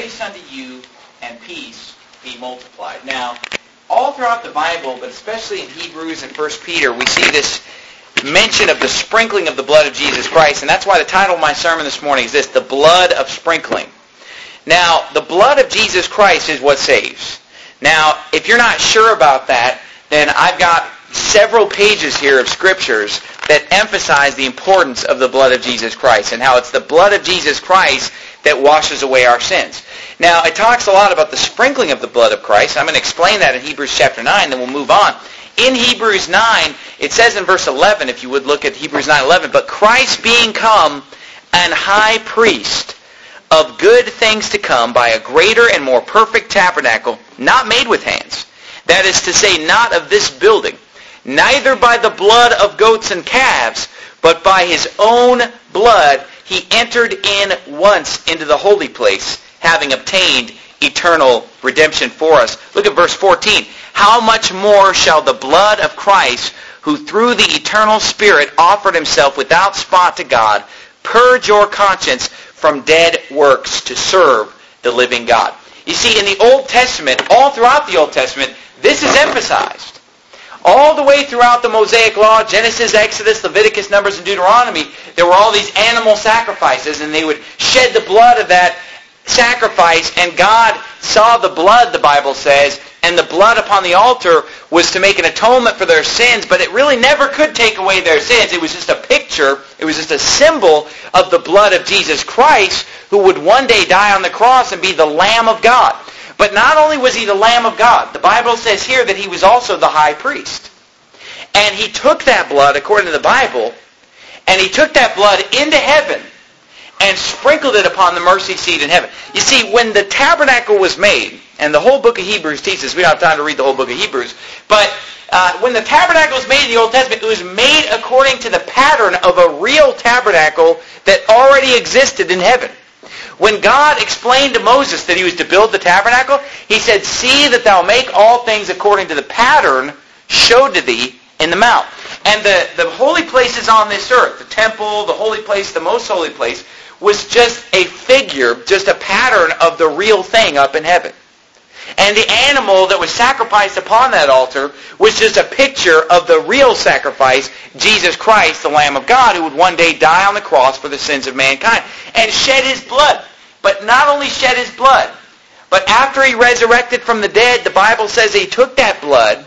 Grace unto you and peace be multiplied. Now, all throughout the Bible, but especially in Hebrews and 1 Peter, we see this mention of the sprinkling of the blood of Jesus Christ. And that's why the title of my sermon this morning is this, the blood of sprinkling. Now, the blood of Jesus Christ is what saves. Now, if you're not sure about that, then I've got several pages here of scriptures that emphasize the importance of the blood of Jesus Christ and how it's the blood of Jesus Christ that washes away our sins. Now, it talks a lot about the sprinkling of the blood of Christ. I'm going to explain that in Hebrews chapter 9, then we'll move on. In Hebrews 9, it says in verse 11, if you would look at Hebrews 9:11, but Christ being come an high priest of good things to come by a greater and more perfect tabernacle, not made with hands, that is to say, not of this building, neither by the blood of goats and calves, but by his own blood he entered in once into the holy place, having obtained eternal redemption for us. Look at verse 14. How much more shall the blood of Christ, who through the eternal Spirit offered himself without spot to God, purge your conscience from dead works to serve the living God. You see, in the Old Testament, all throughout the Old Testament, this is emphasized. All the way throughout the Mosaic Law, Genesis, Exodus, Leviticus, Numbers, and Deuteronomy, there were all these animal sacrifices, and they would shed the blood of that sacrifice, and God saw the blood, the Bible says, and the blood upon the altar was to make an atonement for their sins, but it really never could take away their sins. It was just a picture, it was just a symbol of the blood of Jesus Christ, who would one day die on the cross and be the Lamb of God. But not only was he the Lamb of God, the Bible says here that he was also the high priest. And he took that blood, according to the Bible, and he took that blood into heaven and sprinkled it upon the mercy seat in heaven. You see, when the tabernacle was made, and the whole book of Hebrews teaches, we don't have time to read the whole book of Hebrews, but when the tabernacle was made in the Old Testament, it was made according to the pattern of a real tabernacle that already existed in heaven. When God explained to Moses that he was to build the tabernacle, he said, see that thou make all things according to the pattern showed to thee in the mount. And the holy places on this earth, the temple, the holy place, the most holy place, was just a figure, just a pattern of the real thing up in heaven. And the animal that was sacrificed upon that altar was just a picture of the real sacrifice, Jesus Christ, the Lamb of God, who would one day die on the cross for the sins of mankind and shed his blood. But not only shed his blood, but after he resurrected from the dead, the Bible says he took that blood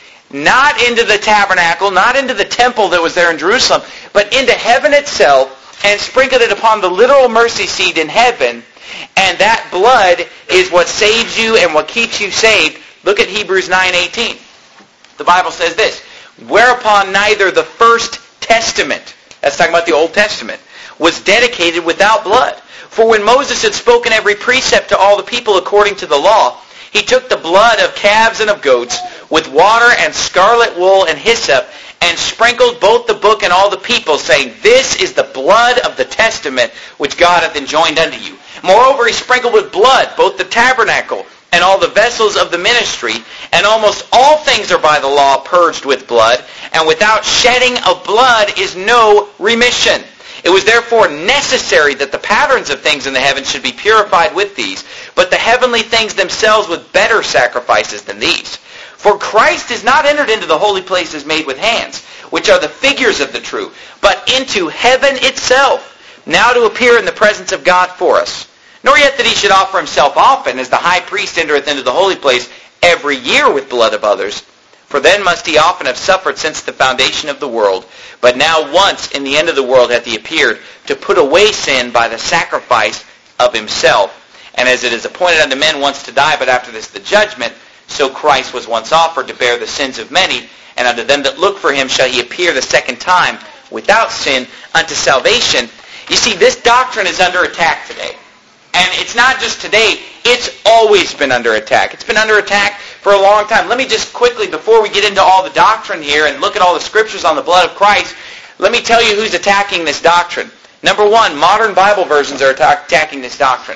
not into the tabernacle, not into the temple that was there in Jerusalem, but into heaven itself, and sprinkled it upon the literal mercy seat in heaven. And that blood is what saves you and what keeps you saved. Look at Hebrews 9:18. The Bible says this, whereupon neither the first testament, that's talking about the Old Testament, was dedicated without blood. For when Moses had spoken every precept to all the people according to the law, he took the blood of calves and of goats with water and scarlet wool and hyssop, and sprinkled both the book and all the people, saying, this is the blood of the testament which God hath enjoined unto you. Moreover, he sprinkled with blood both the tabernacle and all the vessels of the ministry, and almost all things are by the law purged with blood, and without shedding of blood is no remission. It was therefore necessary that the patterns of things in the heavens should be purified with these, but the heavenly things themselves with better sacrifices than these. For Christ is not entered into the holy places made with hands, which are the figures of the true, but into heaven itself, now to appear in the presence of God for us. Nor yet that he should offer himself often, as the high priest entereth into the holy place every year with blood of others. For then must he often have suffered since the foundation of the world. But now once in the end of the world hath he appeared, to put away sin by the sacrifice of himself. And as it is appointed unto men once to die, but after this the judgment, so Christ was once offered to bear the sins of many, and unto them that look for him shall he appear the second time without sin unto salvation. You see, this doctrine is under attack today. And it's not just today, it's always been under attack. It's been under attack for a long time. Let me just quickly, before we get into all the doctrine here and look at all the scriptures on the blood of Christ, let me tell you who's attacking this doctrine. Number one, modern Bible versions are attacking this doctrine.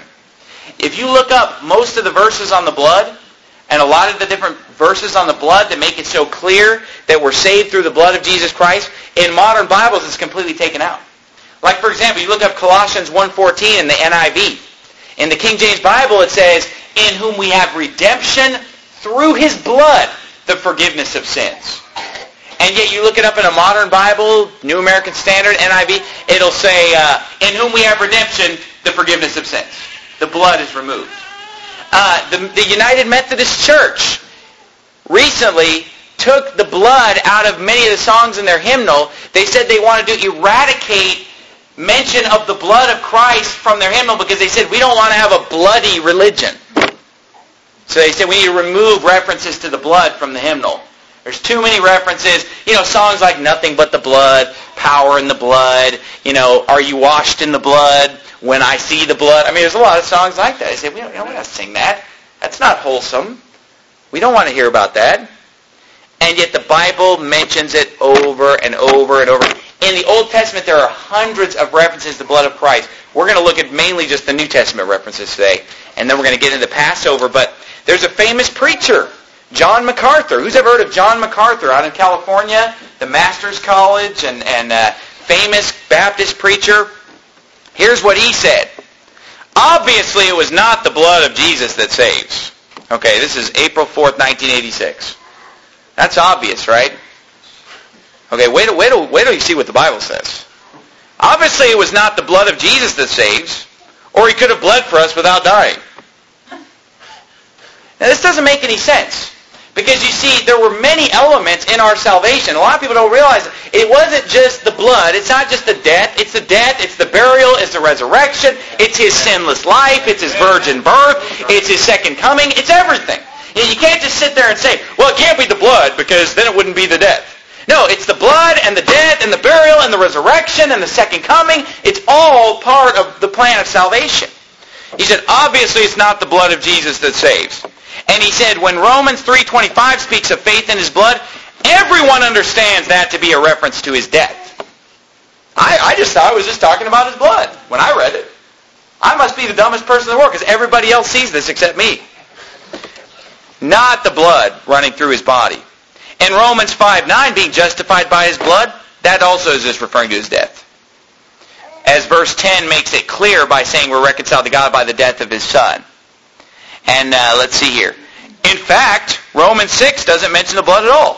If you look up most of the verses on the blood, and a lot of the different verses on the blood that make it so clear that we're saved through the blood of Jesus Christ, in modern Bibles it's completely taken out. Like, for example, you look up Colossians 1:14 in the NIV. In the King James Bible it says, in whom we have redemption through his blood, the forgiveness of sins. And yet you look it up in a modern Bible, New American Standard, NIV, it'll say, in whom we have redemption, the forgiveness of sins. The blood is removed. The United Methodist Church recently took the blood out of many of the songs in their hymnal. They said they wanted to eradicate mention of the blood of Christ from their hymnal because they said we don't want to have a bloody religion. So they said we need to remove references to the blood from the hymnal. There's too many references. Songs like Nothing But the Blood, Power in the Blood, Are You Washed in the Blood, When I See the Blood. There's a lot of songs like that. They say, we don't want to sing that. That's not wholesome. We don't want to hear about that. And yet the Bible mentions it over and over and over. In the Old Testament, there are hundreds of references to the blood of Christ. We're going to look at mainly just the New Testament references today. And then we're going to get into Passover. But there's a famous preacher, John MacArthur. Who's ever heard of John MacArthur out in California? The Master's College and famous Baptist preacher. Here's what he said. Obviously, it was not the blood of Jesus that saves. Okay, this is April 4th, 1986. That's obvious, right? Okay, wait till you see what the Bible says. Obviously, it was not the blood of Jesus that saves, or he could have bled for us without dying. Now, this doesn't make any sense. Because you see, there were many elements in our salvation. A lot of people don't realize it wasn't just the blood. It's not just the death. It's the death. It's the burial. It's the resurrection. It's his sinless life. It's his virgin birth. It's his second coming. It's everything. You can't just sit there and say, well, it can't be the blood because then it wouldn't be the death. No, it's the blood and the death and the burial and the resurrection and the second coming. It's all part of the plan of salvation. He said, obviously it's not the blood of Jesus that saves. And he said, when Romans 3:25 speaks of faith in his blood, everyone understands that to be a reference to his death. I just thought it was just talking about his blood when I read it. I must be the dumbest person in the world because everybody else sees this except me. Not the blood running through his body. In Romans 5:9, being justified by his blood, that also is just referring to his death. As verse 10 makes it clear by saying we're reconciled to God by the death of his Son. And let's see here. In fact, Romans 6 doesn't mention the blood at all.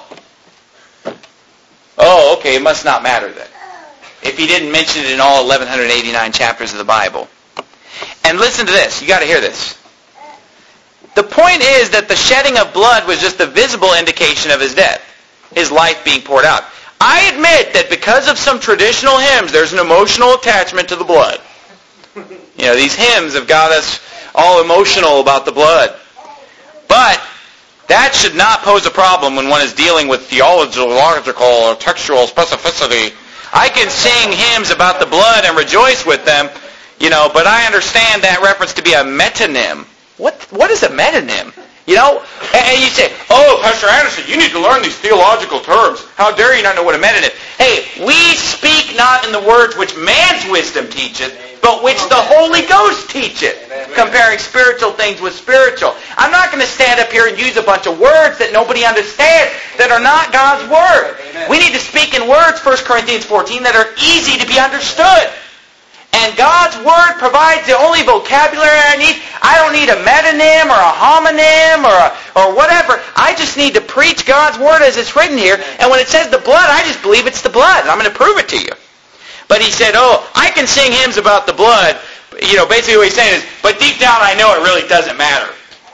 Oh, okay, it must not matter then. If he didn't mention it in all 1189 chapters of the Bible. And listen to this. You got to hear this. The point is that the shedding of blood was just a visible indication of his death. His life being poured out. I admit that because of some traditional hymns, there's an emotional attachment to the blood. These hymns have got us all emotional about the blood. But that should not pose a problem when one is dealing with theological or textual specificity. I can sing hymns about the blood and rejoice with them, but I understand that reference to be a metonym. What is a metonym? And you say, oh, Pastor Anderson, you need to learn these theological terms. How dare you not know what a metonym is? Hey, we speak not in the words which man's wisdom teacheth, but which the Holy Ghost teacheth, comparing spiritual things with spiritual. I'm not going to stand up here and use a bunch of words that nobody understands that are not God's Word. Amen. We need to speak in words, 1 Corinthians 14, that are easy to be understood. And God's Word provides the only vocabulary I need. I don't need a metonym or a homonym or whatever. I just need to preach God's Word as it's written here. And when it says the blood, I just believe it's the blood. I'm going to prove it to you. But he said, I can sing hymns about the blood. Basically what he's saying is, but deep down I know it really doesn't matter.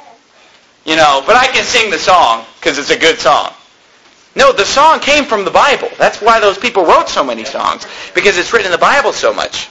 But I can sing the song because it's a good song. No, the song came from the Bible. That's why those people wrote so many songs, because it's written in the Bible so much.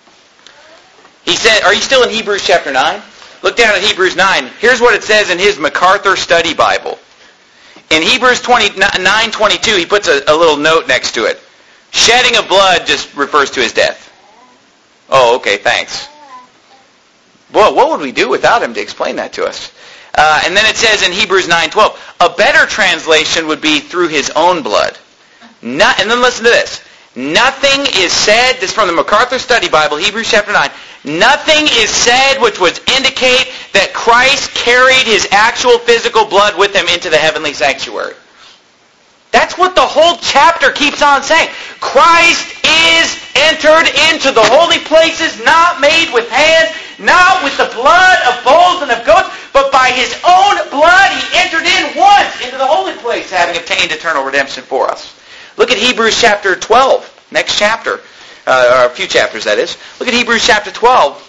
He said, are you still in Hebrews chapter 9? Look down at Hebrews 9. Here's what it says in his MacArthur Study Bible. In Hebrews 9:22, he puts a little note next to it. Shedding of blood just refers to his death. Oh, okay, thanks. Boy, what would we do without him to explain that to us? And then it says in Hebrews 9:12, a better translation would be through his own blood. And then listen to this. Nothing is said, this is from the MacArthur Study Bible, Hebrews chapter 9, nothing is said which would indicate that Christ carried his actual physical blood with him into the heavenly sanctuary. That's what the whole chapter keeps on saying. Christ is entered into the holy places not made with hands, not with the blood of bulls and of goats, but by his own blood he entered in once into the holy place, having obtained eternal redemption for us. Look at Hebrews chapter 12, next chapter, or a few chapters that is. Look at Hebrews chapter 12.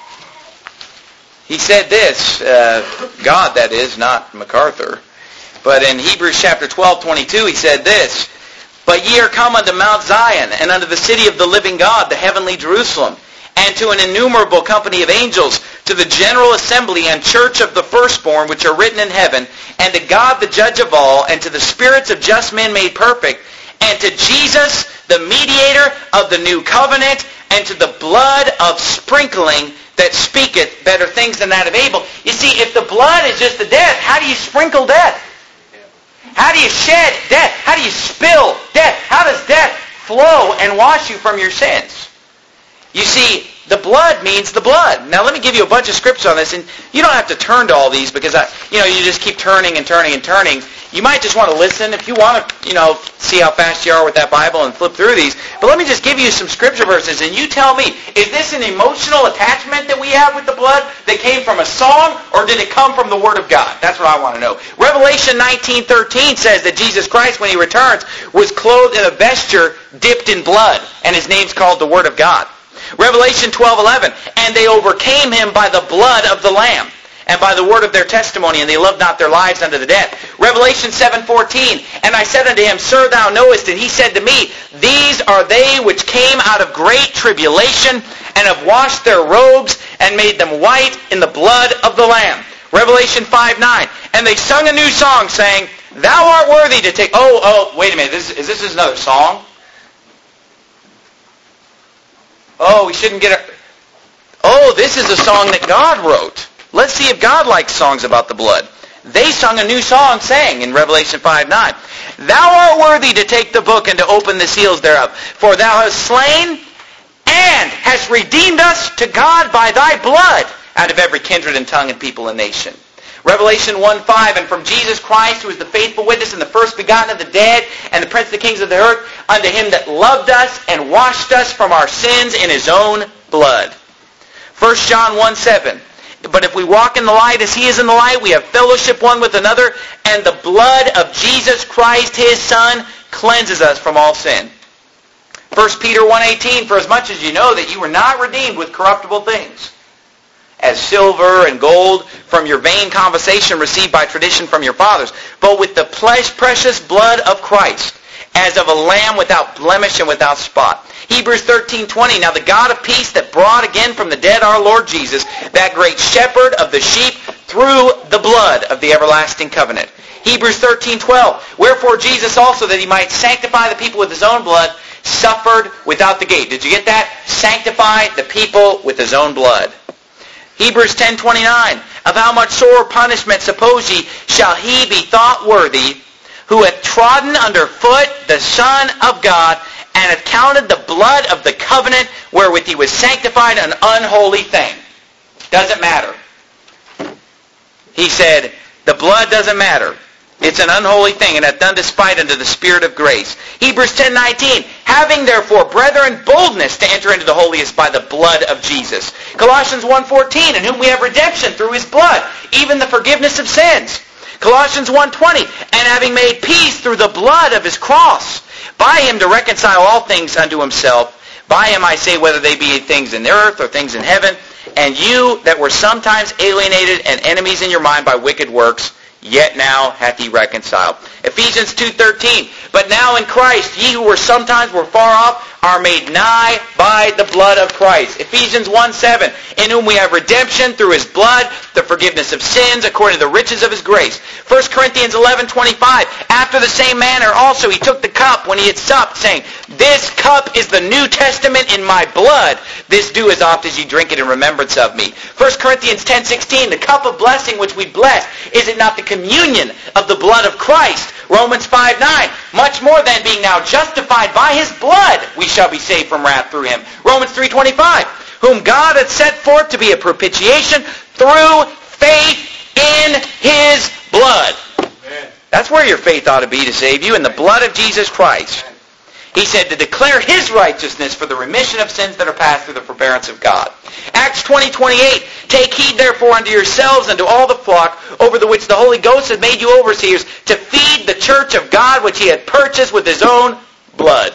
He said this, God that is, not MacArthur. But in Hebrews chapter 12:22 he said this, But ye are come unto Mount Zion, and unto the city of the living God, the heavenly Jerusalem, and to an innumerable company of angels, to the general assembly and church of the firstborn which are written in heaven, and to God the judge of all, and to the spirits of just men made perfect, and to Jesus, the mediator of the new covenant, and to the blood of sprinkling that speaketh better things than that of Abel. You see, if the blood is just the death, how do you sprinkle death? How do you shed death? How do you spill death? How does death flow and wash you from your sins? You see, the blood means the blood. Now let me give you a bunch of scriptures on this, and you don't have to turn to all these because you just keep turning and turning and turning. You might just want to listen if you want to, see how fast you are with that Bible and flip through these. But let me just give you some scripture verses, and you tell me, is this an emotional attachment that we have with the blood that came from a song, or did it come from the Word of God? That's what I want to know. Revelation 19:13 says that Jesus Christ, when he returns, was clothed in a vesture dipped in blood, and his name's called the Word of God. Revelation 12:11, and they overcame him by the blood of the Lamb, and by the word of their testimony, and they loved not their lives unto the death. Revelation 7:14, and I said unto him, Sir, thou knowest, and he said to me, These are they which came out of great tribulation, and have washed their robes, and made them white in the blood of the Lamb. Revelation 5:9, and they sung a new song, saying, Thou art worthy to take... wait a minute, is this another song? Oh, we shouldn't get it. Oh, this is a song that God wrote. Let's see if God likes songs about the blood. They sung a new song saying in Revelation 5:9, Thou art worthy to take the book and to open the seals thereof. For thou hast slain and hast redeemed us to God by thy blood out of every kindred and tongue and people and nation. Revelation 1:5, and from Jesus Christ, who is the faithful witness and the first begotten of the dead, and the prince of the kings of the earth, unto him that loved us and washed us from our sins in his own blood. 1 John 1:7, but if we walk in the light as he is in the light, we have fellowship one with another, and the blood of Jesus Christ, his Son, cleanses us from all sin. 1 Peter 1:18, for as much as you know that you were not redeemed with corruptible things, as silver and gold from your vain conversation received by tradition from your fathers, but with the precious blood of Christ, as of a lamb without blemish and without spot. Hebrews 13:20, now the God of peace that brought again from the dead our Lord Jesus, that great shepherd of the sheep, through the blood of the everlasting covenant. Hebrews 13:12, wherefore Jesus also, that he might sanctify the people with his own blood, suffered without the gate. Did you get that? Sanctify the people with his own blood. Hebrews 10:29, of how much sore punishment suppose ye shall he be thought worthy, who hath trodden under foot the Son of God, and hath counted the blood of the covenant wherewith he was sanctified an unholy thing. Doesn't matter. He said, the blood doesn't matter. It's an unholy thing, and hath done despite unto the Spirit of grace. Hebrews 10:19, having therefore, brethren, boldness to enter into the holiest by the blood of Jesus. Colossians 1:14, in whom we have redemption through his blood, even the forgiveness of sins. Colossians 1:20, and having made peace through the blood of his cross, by him to reconcile all things unto himself. By him I say, whether they be things in the earth or things in heaven, and you that were sometimes alienated and enemies in your mind by wicked works, yet now hath he reconciled. Ephesians 2:13, but now in Christ, ye who were sometimes far off, are made nigh by the blood of Christ. Ephesians 1:7, in whom we have redemption through his blood, the forgiveness of sins, according to the riches of his grace. 1 Corinthians 11:25, after the same manner also he took the cup when he had supped, saying, this cup is the New Testament in my blood. This do as oft as ye drink it in remembrance of me. 1 Corinthians 10:16, the cup of blessing which we bless, is it not the communion of the blood of Christ? Romans 5:9, much more than being now justified by his blood, we shall be saved from wrath through him. Romans 3:25, whom God hath set forth to be a propitiation through faith in his blood. Amen. That's where your faith ought to be to save you, in the blood of Jesus Christ. He said to declare His righteousness for the remission of sins that are passed through the forbearance of God. Acts 20:28, take heed therefore unto yourselves and to all the flock over the which the Holy Ghost hath made you overseers, to feed the church of God which He had purchased with His own blood.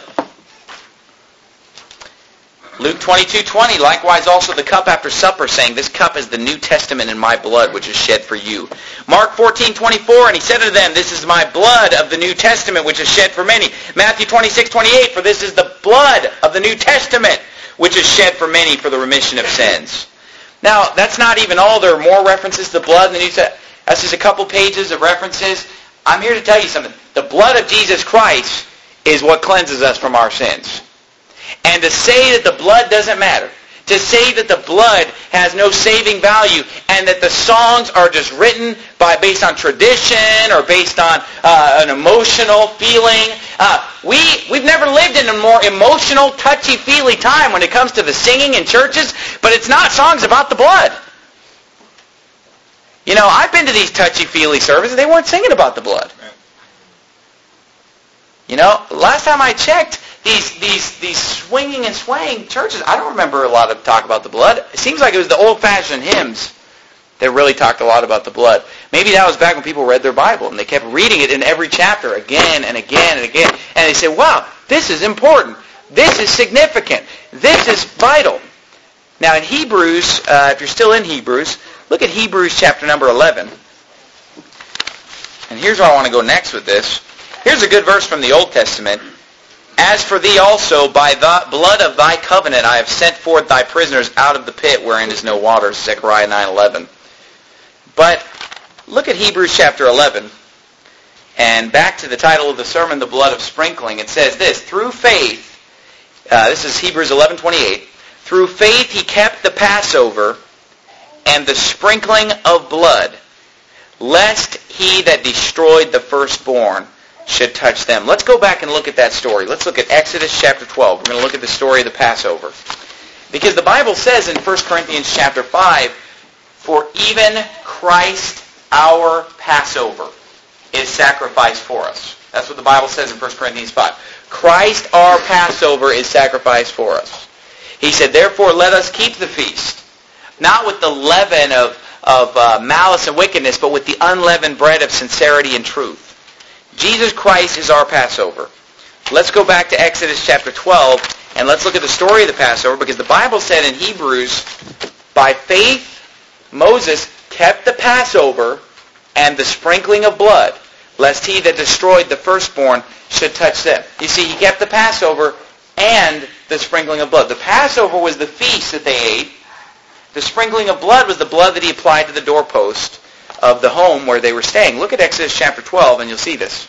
Luke 22:20, likewise also the cup after supper, saying, this cup is the New Testament in my blood, which is shed for you. Mark 14:24, and He said unto them, this is my blood of the New Testament, which is shed for many. Matthew 26:28, for this is the blood of the New Testament, which is shed for many for the remission of sins. Now, that's not even all. There are more references to the blood in the New Testament. That's just a couple pages of references. I'm here to tell you something. The blood of Jesus Christ is what cleanses us from our sins. And to say that the blood doesn't matter, to say that the blood has no saving value, and that the songs are just written based on tradition or based on an emotional feeling, we've never lived in a more emotional, touchy-feely time when it comes to the singing in churches, but it's not songs about the blood. You know, I've been to these touchy-feely services, they weren't singing about the blood. You know, last time I checked, these swinging and swaying churches, I don't remember a lot of talk about the blood. It seems like it was the old-fashioned hymns that really talked a lot about the blood. Maybe that was back when people read their Bible, and they kept reading it in every chapter again and again and again. And they said, wow, this is important. This is significant. This is vital. Now in Hebrews, if you're still in Hebrews, look at Hebrews chapter number 11. And here's where I want to go next with this. Here's a good verse from the Old Testament. As for thee also, by the blood of thy covenant, I have sent forth thy prisoners out of the pit wherein is no water. Zechariah 9:11. But look at Hebrews chapter 11. And back to the title of the sermon, the blood of sprinkling. It says this, through faith, this is Hebrews 11:28. Through faith he kept the Passover and the sprinkling of blood, lest he that destroyed the firstborn should touch them. Let's go back and look at that story. Let's look at Exodus chapter 12. We're going to look at the story of the Passover. Because the Bible says in 1 Corinthians chapter 5, for even Christ our Passover is sacrificed for us. That's what the Bible says in 1 Corinthians 5. Christ our Passover is sacrificed for us. He said, therefore let us keep the feast, not with the leaven of malice and wickedness, but with the unleavened bread of sincerity and truth. Jesus Christ is our Passover. Let's go back to Exodus chapter 12, and let's look at the story of the Passover, because the Bible said in Hebrews, by faith Moses kept the Passover and the sprinkling of blood, lest he that destroyed the firstborn should touch them. You see, he kept the Passover and the sprinkling of blood. The Passover was the feast that they ate. The sprinkling of blood was the blood that he applied to the doorpost of the home where they were staying. Look at Exodus chapter 12 and you'll see this.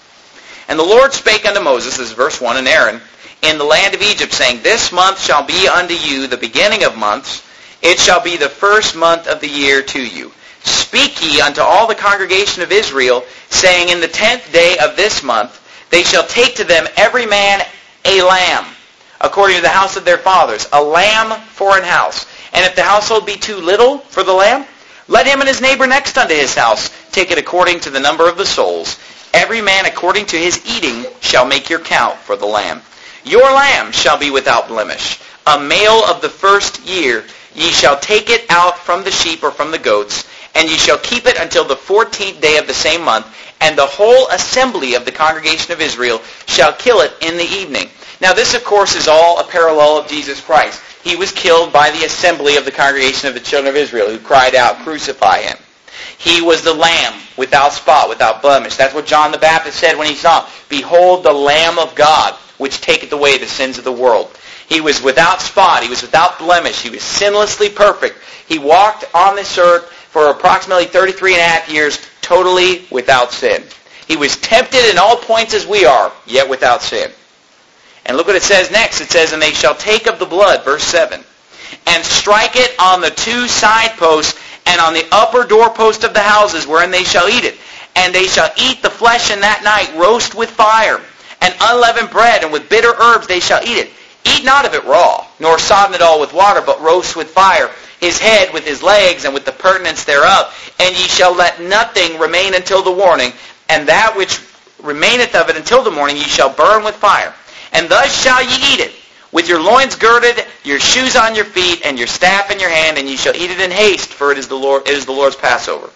And the Lord spake unto Moses, this is verse 1, and Aaron, in the land of Egypt, saying, this month shall be unto you the beginning of months. It shall be the first month of the year to you. Speak ye unto all the congregation of Israel, saying, in the 10th day of this month they shall take to them every man a lamb, according to the house of their fathers, a lamb for an house. And if the household be too little for the lamb, let him and his neighbor next unto his house take it according to the number of the souls. Every man according to his eating shall make your count for the lamb. Your lamb shall be without blemish. A male of the first year, ye shall take it out from the sheep or from the goats, and ye shall keep it until the 14th day of the same month, and the whole assembly of the congregation of Israel shall kill it in the evening. Now this, of course, is all a parallel of Jesus Christ. He was killed by the assembly of the congregation of the children of Israel, who cried out, crucify him. He was the lamb without spot, without blemish. That's what John the Baptist said when he saw him. Behold the Lamb of God, which taketh away the sins of the world. He was without spot. He was without blemish. He was sinlessly perfect. He walked on this earth for approximately 33 and a half years, totally without sin. He was tempted in all points as we are, yet without sin. And look what it says next. It says, and they shall take of the blood, verse 7, and strike it on the two side posts and on the upper doorpost of the houses wherein they shall eat it. And they shall eat the flesh in that night, roast with fire, and unleavened bread, and with bitter herbs they shall eat it. Eat not of it raw, nor sodden it all with water, but roast with fire, his head with his legs, and with the purtenance thereof. And ye shall let nothing remain until the morning, and that which remaineth of it until the morning ye shall burn with fire. And thus shall ye eat it, with your loins girded, your shoes on your feet, and your staff in your hand, and ye shall eat it in haste, for it is the Lord's Passover.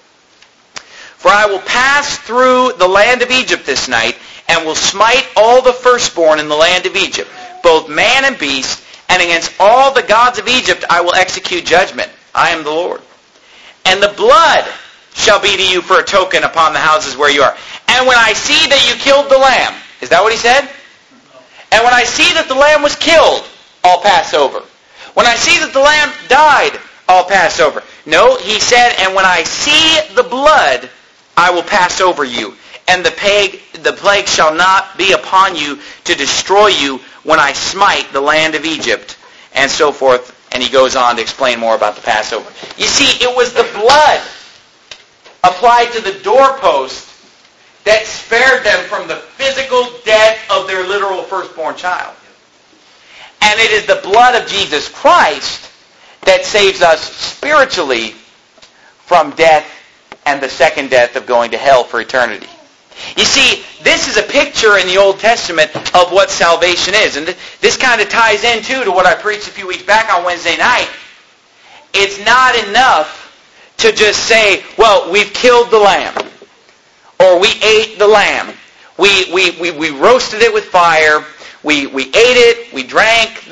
For I will pass through the land of Egypt this night, and will smite all the firstborn in the land of Egypt, both man and beast, and against all the gods of Egypt I will execute judgment. I am the Lord. And the blood shall be to you for a token upon the houses where you are. And when I see that you killed the lamb, is that what he said? And when I see that the lamb was killed, I'll pass over. When I see that the lamb died, I'll pass over. No, he said, and when I see the blood, I will pass over you. And the plague shall not be upon you to destroy you when I smite the land of Egypt, and so forth. And he goes on to explain more about the Passover. You see, it was the blood applied to the doorpost that spared them from the physical death of their literal firstborn child. And it is the blood of Jesus Christ that saves us spiritually from death and the second death of going to hell for eternity. You see, this is a picture in the Old Testament of what salvation is. And this kind of ties in, too, to what I preached a few weeks back on Wednesday night. It's not enough to just say, well, we've killed the lamb, or we ate the lamb. We roasted it with fire. We ate it. We drank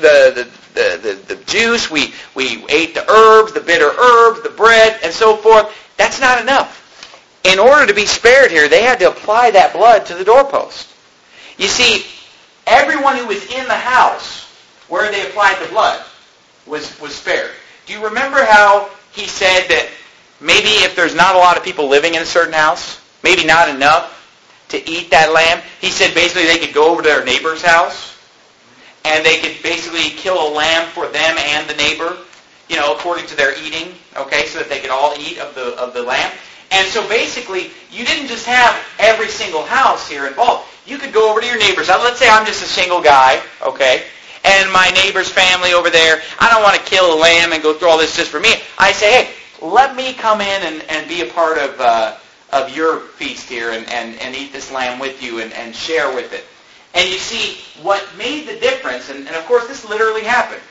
the juice. We ate the herbs, the bitter herbs, the bread, and so forth. That's not enough. In order to be spared here, they had to apply that blood to the doorpost. You see, everyone who was in the house where they applied the blood was spared. Do you remember how he said that maybe if there's not a lot of people living in a certain house, maybe not enough to eat that lamb, he said basically they could go over to their neighbor's house and they could basically kill a lamb for them and the neighbor, according to their eating, okay, so that they could all eat of the lamb. And so basically, you didn't just have every single house here involved. You could go over to your neighbor's house. Let's say I'm just a single guy, okay, and my neighbor's family over there, I don't want to kill a lamb and go through all this just for me. I say, hey, let me come in and be a part of your feast here and eat this lamb with you and share with it. And you see, what made the difference, and of course this literally happened,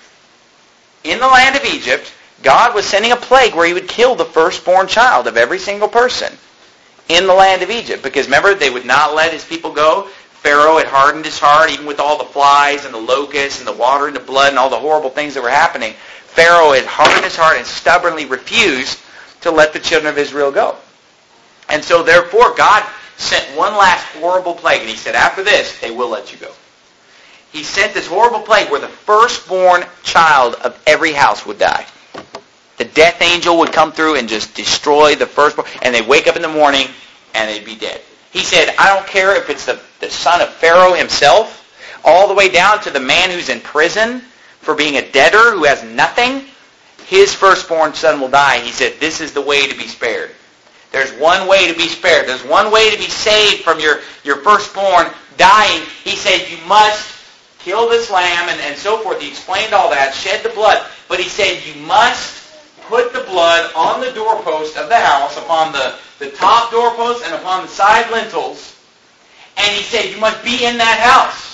in the land of Egypt, God was sending a plague where he would kill the firstborn child of every single person in the land of Egypt. Because remember, they would not let his people go. Pharaoh had hardened his heart, even with all the flies and the locusts and the water and the blood and all the horrible things that were happening. Pharaoh had hardened his heart and stubbornly refused to let the children of Israel go. And so therefore, God sent one last horrible plague. And he said, after this, they will let you go. He sent this horrible plague where the firstborn child of every house would die. The death angel would come through and just destroy the firstborn. And they'd wake up in the morning and they'd be dead. He said, I don't care if it's the son of Pharaoh himself, all the way down to the man who's in prison for being a debtor who has nothing. His firstborn son will die. He said, this is the way to be spared. There's one way to be spared. There's one way to be saved from your firstborn dying. He said, you must kill this lamb and so forth. He explained all that, shed the blood. But he said, you must put the blood on the doorpost of the house, upon the top doorpost and upon the side lintels. And he said, you must be in that house.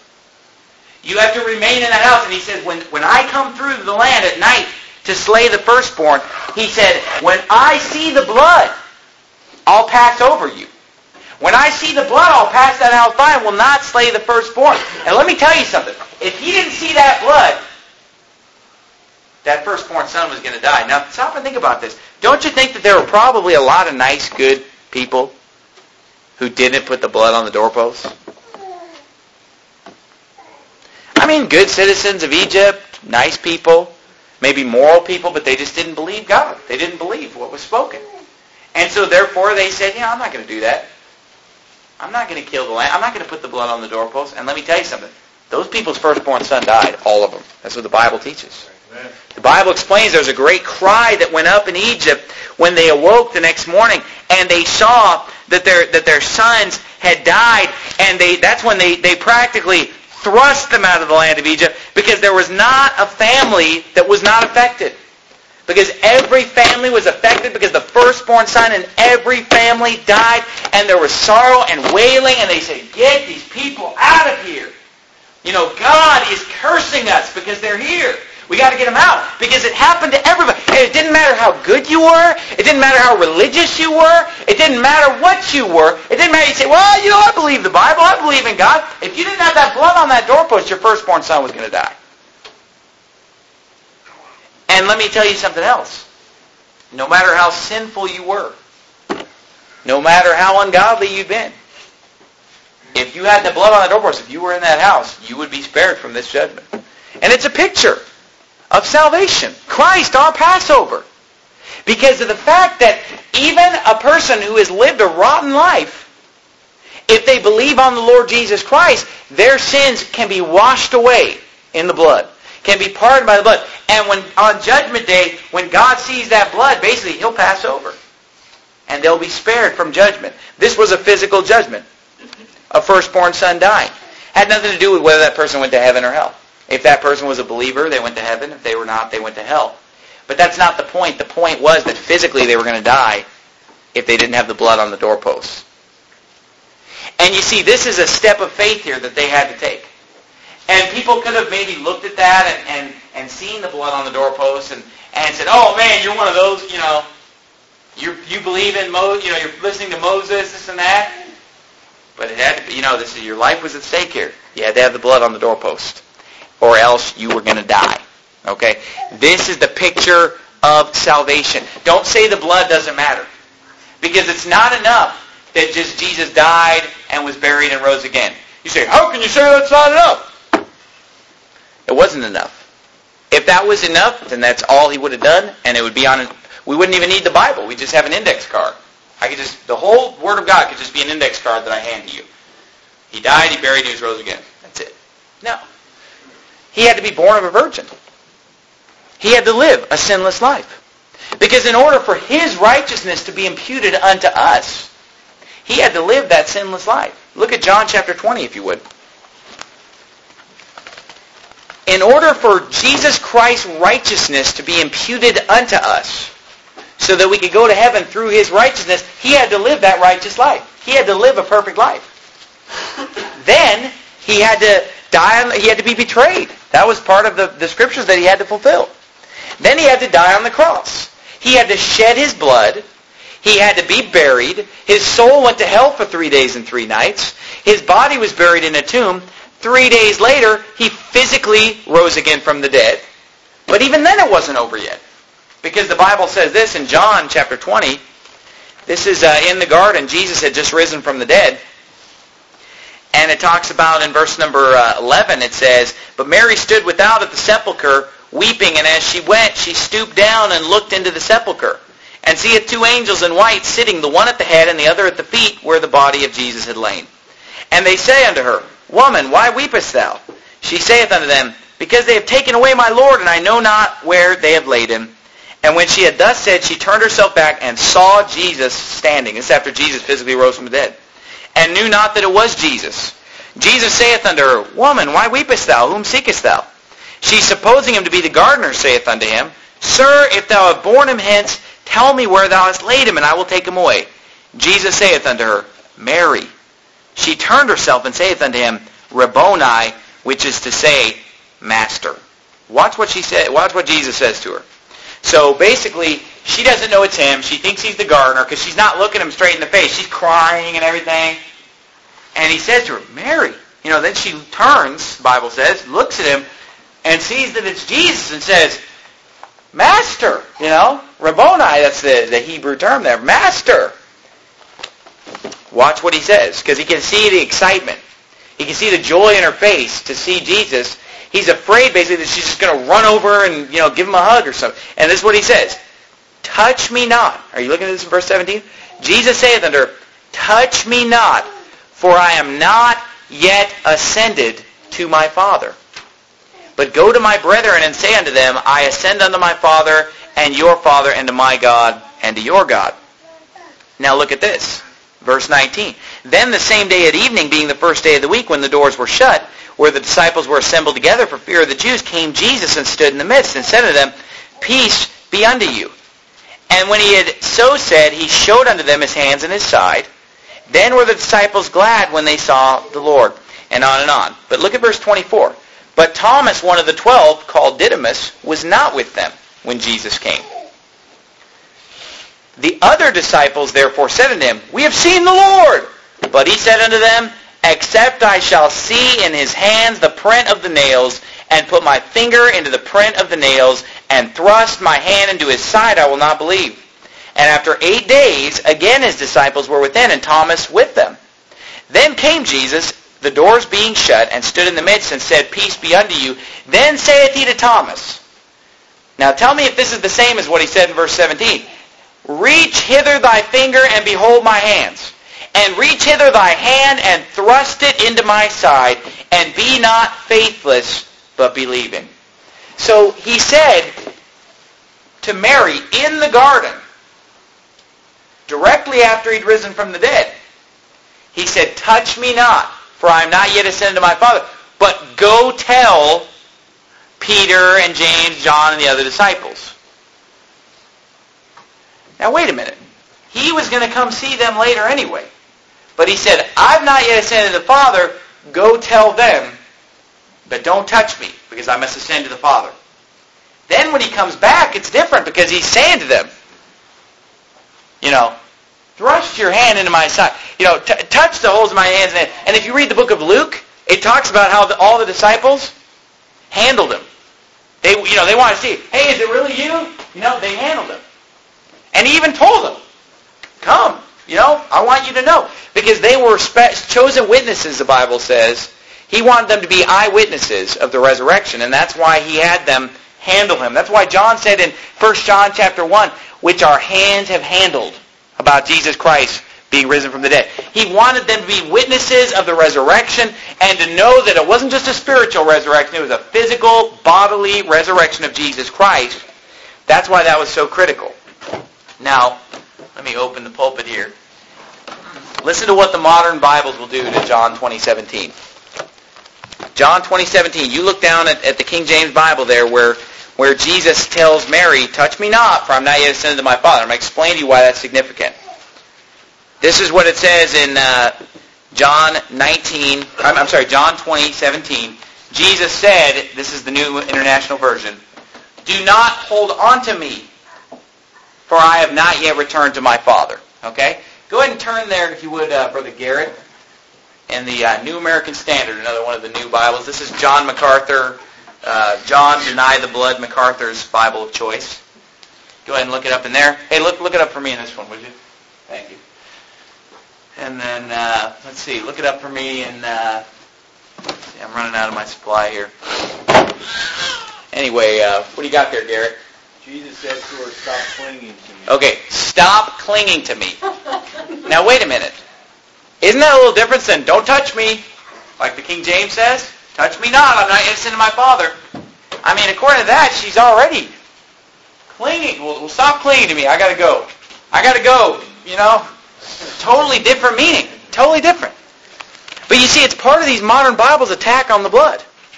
You have to remain in that house. And he said, when I come through the land at night to slay the firstborn, he said, when I see the blood, I'll pass over you. When I see the blood, I'll pass that house by and will not slay the firstborn. And let me tell you something. If he didn't see that blood, that firstborn son was going to die. Now, stop and think about this. Don't you think that there were probably a lot of nice, good people who didn't put the blood on the doorposts? I mean, good citizens of Egypt, nice people, maybe moral people, but they just didn't believe God. They didn't believe what was spoken. And so, therefore, they said, I'm not going to do that. I'm not going to kill the lamb. I'm not going to put the blood on the doorpost. And let me tell you something. Those people's firstborn son died, all of them. That's what the Bible teaches. Amen. The Bible explains there's a great cry that went up in Egypt when they awoke the next morning and they saw that their sons had died, and that's when they practically thrust them out of the land of Egypt, because there was not a family that was not affected. Because every family was affected, because the firstborn son in every family died, and there was sorrow and wailing, and they said, get these people out of here. God is cursing us because they're here. We got to get them out because it happened to everybody. And it didn't matter how good you were. It didn't matter how religious you were. It didn't matter what you were. It didn't matter. You say, well, I believe the Bible. I believe in God. If you didn't have that blood on that doorpost, your firstborn son was going to die. And let me tell you something else. No matter how sinful you were, no matter how ungodly you've been, if you had the blood on the doorpost, if you were in that house, you would be spared from this judgment. And it's a picture of salvation. Christ, our Passover. Because of the fact that even a person who has lived a rotten life, if they believe on the Lord Jesus Christ, their sins can be washed away in the blood. Can be pardoned by the blood. And when on Judgment Day, when God sees that blood, basically He'll pass over. And they'll be spared from judgment. This was a physical judgment. A firstborn son dying. Had nothing to do with whether that person went to heaven or hell. If that person was a believer, they went to heaven. If they were not, they went to hell. But that's not the point. The point was that physically they were going to die if they didn't have the blood on the doorposts. And you see, this is a step of faith here that they had to take. And people could have maybe looked at that and seen the blood on the doorposts and said, oh man, you're one of those, you believe in Moses, you're listening to Moses, this and that. But it had to be, this is your life was at stake here. You had to have the blood on the doorpost, or else you were going to die. Okay? This is the picture of salvation. Don't say the blood doesn't matter. Because it's not enough that just Jesus died and was buried and rose again. You say, how can you say that's not enough? It wasn't enough. If that was enough, then that's all He would have done, and it would be on. We wouldn't even need the Bible. We just have an index card. The whole Word of God could just be an index card that I hand to you. He died, He buried, He rose again. That's it. No. He had to be born of a virgin. He had to live a sinless life. Because in order for His righteousness to be imputed unto us, He had to live that sinless life. Look at John chapter 20, if you would. In order for Jesus Christ's righteousness to be imputed unto us, so that we could go to heaven through His righteousness, He had to live that righteous life. He had to live a perfect life. Then He had to die. He had to be betrayed. That was part of the scriptures that He had to fulfill. Then He had to die on the cross. He had to shed His blood. He had to be buried. His soul went to hell for 3 days and 3 nights. His body was buried in a tomb. 3 days later, He physically rose again from the dead. But even then it wasn't over yet. Because the Bible says this in John chapter 20. This is in the garden. Jesus had just risen from the dead. And it talks about in verse number 11, it says, but Mary stood without at the sepulchre, weeping, and as she went, she stooped down and looked into the sepulchre, and seeth 2 angels in white sitting, the one at the head and the other at the feet, where the body of Jesus had lain. And they say unto her, Woman, why weepest thou? She saith unto them, Because they have taken away my Lord, and I know not where they have laid him. And when she had thus said, she turned herself back and saw Jesus standing. This is after Jesus physically rose from the dead. And knew not that it was Jesus. Jesus saith unto her, Woman, why weepest thou? Whom seekest thou? She, supposing him to be the gardener, saith unto him, Sir, if thou have borne him hence, tell me where thou hast laid him, and I will take him away. Jesus saith unto her, Mary. She turned herself and saith unto him, Rabboni, which is to say, Master. Watch what she said. Watch what Jesus says to her. So basically, she doesn't know it's him. She thinks he's the gardener because she's not looking him straight in the face. She's crying and everything. And he says to her, Mary. Then she turns, the Bible says, looks at him, and sees that it's Jesus and says, Master. Rabboni, that's the Hebrew term there. Master. Watch what he says, because he can see the excitement. He can see the joy in her face to see Jesus. He's afraid, basically, that she's just going to run over and, give him a hug or something. And this is what he says. Touch me not. Are you looking at this in verse 17? Jesus saith unto her, Touch me not, for I am not yet ascended to my Father. But go to my brethren and say unto them, I ascend unto my Father and your Father, and to my God and to your God. Now look at this. Verse 19. Then the same day at evening, being the first day of the week, when the doors were shut, where the disciples were assembled together for fear of the Jews, came Jesus and stood in the midst, and said unto them, Peace be unto you. And when he had so said, he showed unto them his hands and his side. Then were the disciples glad when they saw the Lord. and on and on. But look at verse 24. But Thomas, one of the 12, called Didymus, was not with them when Jesus came. The other disciples therefore said unto him, We have seen the Lord. But he said unto them, Except I shall see in his hands the print of the nails, and put my finger into the print of the nails, and thrust my hand into his side, I will not believe. And after 8 days, again his disciples were within, and Thomas with them. Then came Jesus, the doors being shut, and stood in the midst, and said, Peace be unto you. Then saith he to Thomas. Now tell me if this is the same as what he said in verse 17. Reach hither thy finger, and behold my hands. And reach hither thy hand, and thrust it into my side, and be not faithless, but believing. So he said to Mary in the garden, directly after he'd risen from the dead, he said, Touch me not, for I am not yet ascended to my Father, but go tell Peter and James, John, and the other disciples. Now wait a minute. He was going to come see them later anyway. But he said, I've not yet ascended to the Father, go tell them, but don't touch me, because I must ascend to the Father. Then when he comes back, it's different, because he's saying to them, thrust your hand into my side. Touch the holes in my hands. And if you read the book of Luke, it talks about how all the disciples handled him. They want to see, hey, is it really you? They handled him. And he even told them, come, I want you to know. Because they were chosen witnesses, the Bible says. He wanted them to be eyewitnesses of the resurrection, and that's why he had them handle him. That's why John said in 1 John chapter 1, which our hands have handled, about Jesus Christ being risen from the dead. He wanted them to be witnesses of the resurrection and to know that it wasn't just a spiritual resurrection, it was a physical, bodily resurrection of Jesus Christ. That's why that was so critical. Now, let me open the pulpit here. Listen to what the modern Bibles will do to John 20:17. John 20:17. You look down at the King James Bible there where Jesus tells Mary, Touch me not, for I'm not yet ascended to my Father. I'm going to explain to you why that's significant. This is what it says in John 20:17. Jesus said, this is the New International Version, Do not hold on to me, for I have not yet returned to my Father. Okay? Go ahead and turn there, if you would, Brother Garrett, in the New American Standard, another one of the new Bibles. This is John MacArthur, John Deny the Blood MacArthur's Bible of choice. Go ahead and look it up in there. Hey, look it up for me in this one, would you? Thank you. And then, let's see, look it up for me in, I'm running out of my supply here. Anyway, what do you got there, Garrett? Jesus said to her, Stop clinging to me. Okay, stop clinging to me. Now, wait a minute. Isn't that a little different than don't touch me, like the King James says? Touch me not, I'm not yet ascended to my Father. I mean, according to that, she's already clinging. Well, stop clinging to me. I got to go. Totally different meaning. Totally different. But you see, it's part of these modern Bibles' attack on the blood.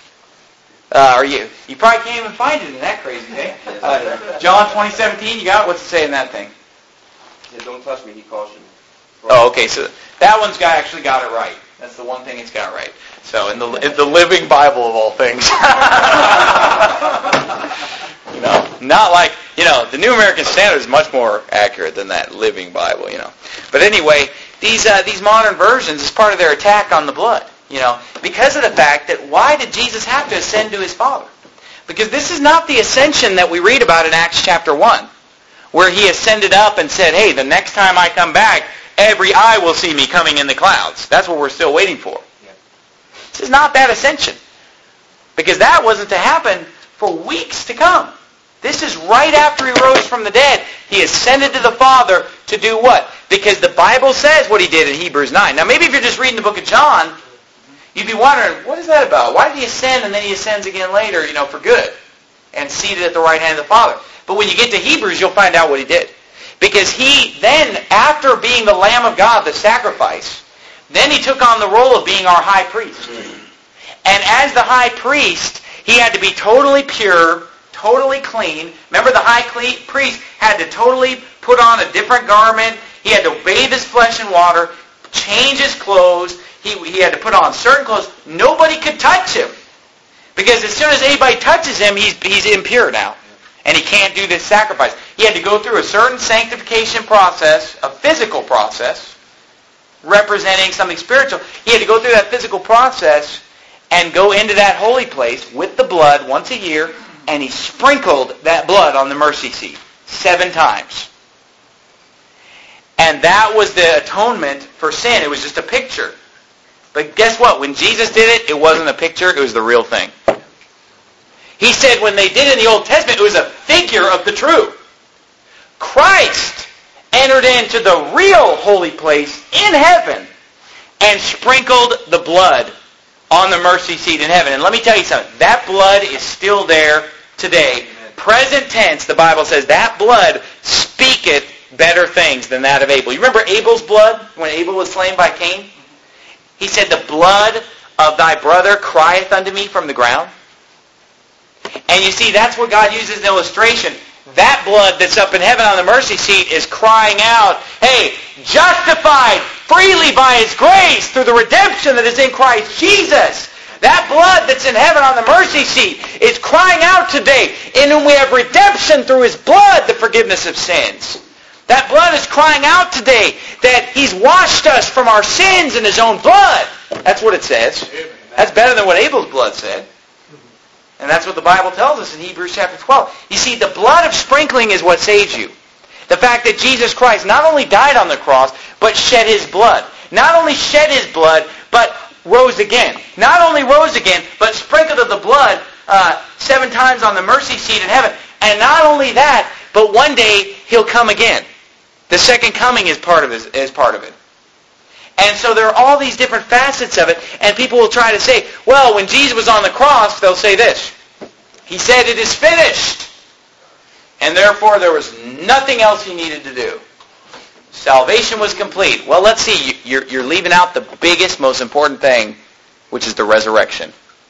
You probably can't even find it in that crazy thing. John 20:17, you got it? What's it say in that thing? Yeah, don't touch me, he cautioned. Oh, okay. So that one's actually got it right. That's the one thing it's got right. So in the Living Bible of all things. Not like, the New American Standard is much more accurate than that Living Bible, But anyway, these modern versions is part of their attack on the blood, because of the fact that why did Jesus have to ascend to his Father? Because this is not the ascension that we read about in Acts chapter 1, where he ascended up and said, hey, the next time I come back, every eye will see me coming in the clouds. That's what we're still waiting for. Yeah. This is not that ascension. Because that wasn't to happen for weeks to come. This is right after he rose from the dead. He ascended to the Father to do what? Because the Bible says what he did in Hebrews 9. Now maybe if you're just reading the book of John, you'd be wondering, what is that about? Why did he ascend and then he ascends again later, for good? And seated at the right hand of the Father. But when you get to Hebrews, you'll find out what he did. Because he then, after being the Lamb of God, the sacrifice, then he took on the role of being our high priest. And as the high priest, he had to be totally pure, totally clean. Remember, the high priest had to totally put on a different garment. He had to bathe his flesh in water, change his clothes. he had to put on certain clothes. Nobody could touch him. Because as soon as anybody touches him, he's impure now. And he can't do this sacrifice. He had to go through a certain sanctification process, a physical process, representing something spiritual. He had to go through that physical process and go into that holy place with the blood once a year, and he sprinkled that blood on the mercy seat 7 times. And that was the atonement for sin. It was just a picture. But guess what? When Jesus did it, it wasn't a picture, it was the real thing. He said when they did it in the Old Testament, it was a figure of the true. Christ entered into the real holy place in heaven and sprinkled the blood on the mercy seat in heaven. And let me tell you something. That blood is still there today. Present tense, the Bible says, that blood speaketh better things than that of Abel. You remember Abel's blood when Abel was slain by Cain? He said, the blood of thy brother crieth unto me from the ground. And you see, that's what God uses as an illustration. That blood that's up in heaven on the mercy seat is crying out, hey, justified freely by His grace through the redemption that is in Christ Jesus. That blood that's in heaven on the mercy seat is crying out today, in whom we have redemption through His blood, the forgiveness of sins. That blood is crying out today that He's washed us from our sins in His own blood. That's what it says. That's better than what Abel's blood said. And that's what the Bible tells us in Hebrews chapter 12. You see, the blood of sprinkling is what saves you. The fact that Jesus Christ not only died on the cross, but shed His blood. Not only shed His blood, but rose again. Not only rose again, but sprinkled of the blood 7 times on the mercy seat in heaven. And not only that, but one day He'll come again. The second coming is part of it. And so there are all these different facets of it, and people will try to say, well, when Jesus was on the cross, they'll say this. He said, it is finished. And therefore, there was nothing else He needed to do. Salvation was complete. Well, let's see. You're leaving out the biggest, most important thing, which is the resurrection.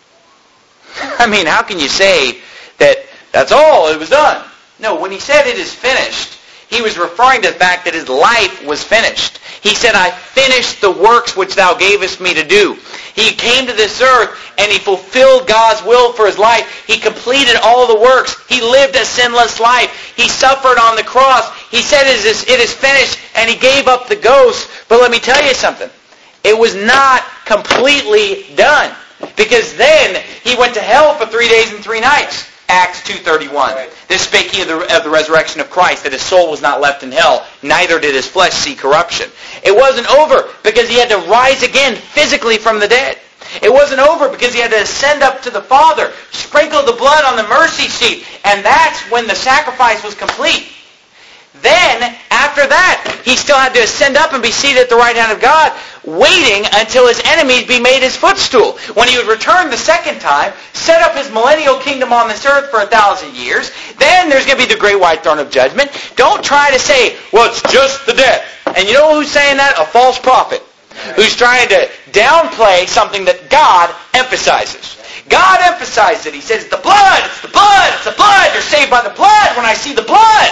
I mean, how can you say that that's all, it was done? No, when He said it is finished, He was referring to the fact that His life was finished. He said, I finished the works which Thou gavest me to do. He came to this earth and He fulfilled God's will for His life. He completed all the works. He lived a sinless life. He suffered on the cross. He said, it is finished, and He gave up the ghost. But let me tell you something. It was not completely done, because then He went to hell for 3 days and 3 nights. Acts 2:31. Right. This spake He of the resurrection of Christ, that His soul was not left in hell, neither did His flesh see corruption. It wasn't over because He had to rise again physically from the dead. It wasn't over because He had to ascend up to the Father, sprinkle the blood on the mercy seat, and that's when the sacrifice was complete. Then, after that, He still had to ascend up and be seated at the right hand of God, waiting until His enemies be made His footstool. When He would return the second time, set up His millennial kingdom on this earth for 1,000 years, then there's going to be the great white throne of judgment. Don't try to say, well, it's just the death. And you know who's saying that? A false prophet who's trying to downplay something that God emphasizes. God emphasizes it. He says, it's the blood, it's the blood, it's the blood. You're saved by the blood when I see the blood.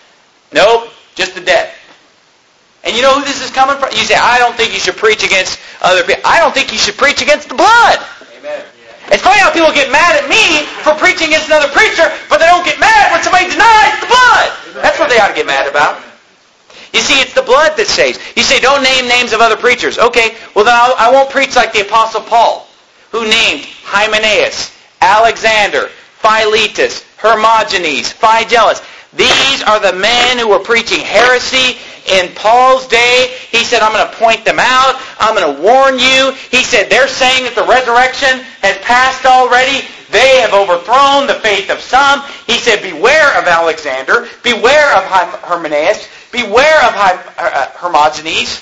Nope, just the death. And you know who this is coming from? You say, I don't think you should preach against other people. I don't think you should preach against the blood. Amen. It's funny how people get mad at me for preaching against another preacher, but they don't get mad when somebody denies the blood. That's what they ought to get mad about. You see, it's the blood that saves. You say, don't name names of other preachers. Okay, well then I won't preach like the Apostle Paul, who named Hymenaeus, Alexander, Philetus, Hermogenes, Phygelus. These are the men who were preaching heresy in Paul's day. He said, I'm going to point them out. I'm going to warn you. He said, they're saying that the resurrection has passed already. They have overthrown the faith of some. He said, beware of Alexander. Beware of Hymenaeus. Beware of Hermogenes.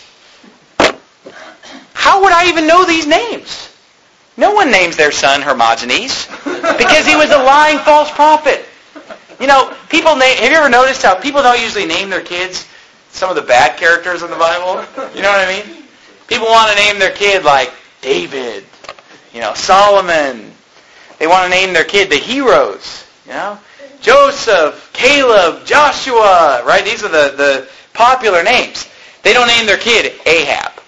How would I even know these names? No one names their son Hermogenes because he was a lying false prophet. You know, have you ever noticed how people don't usually name their kids some of the bad characters in the Bible? You know what I mean? People want to name their kid like David, Solomon. They want to name their kid the heroes, Joseph, Caleb, Joshua, right? These are the popular names. They don't name their kid Ahab.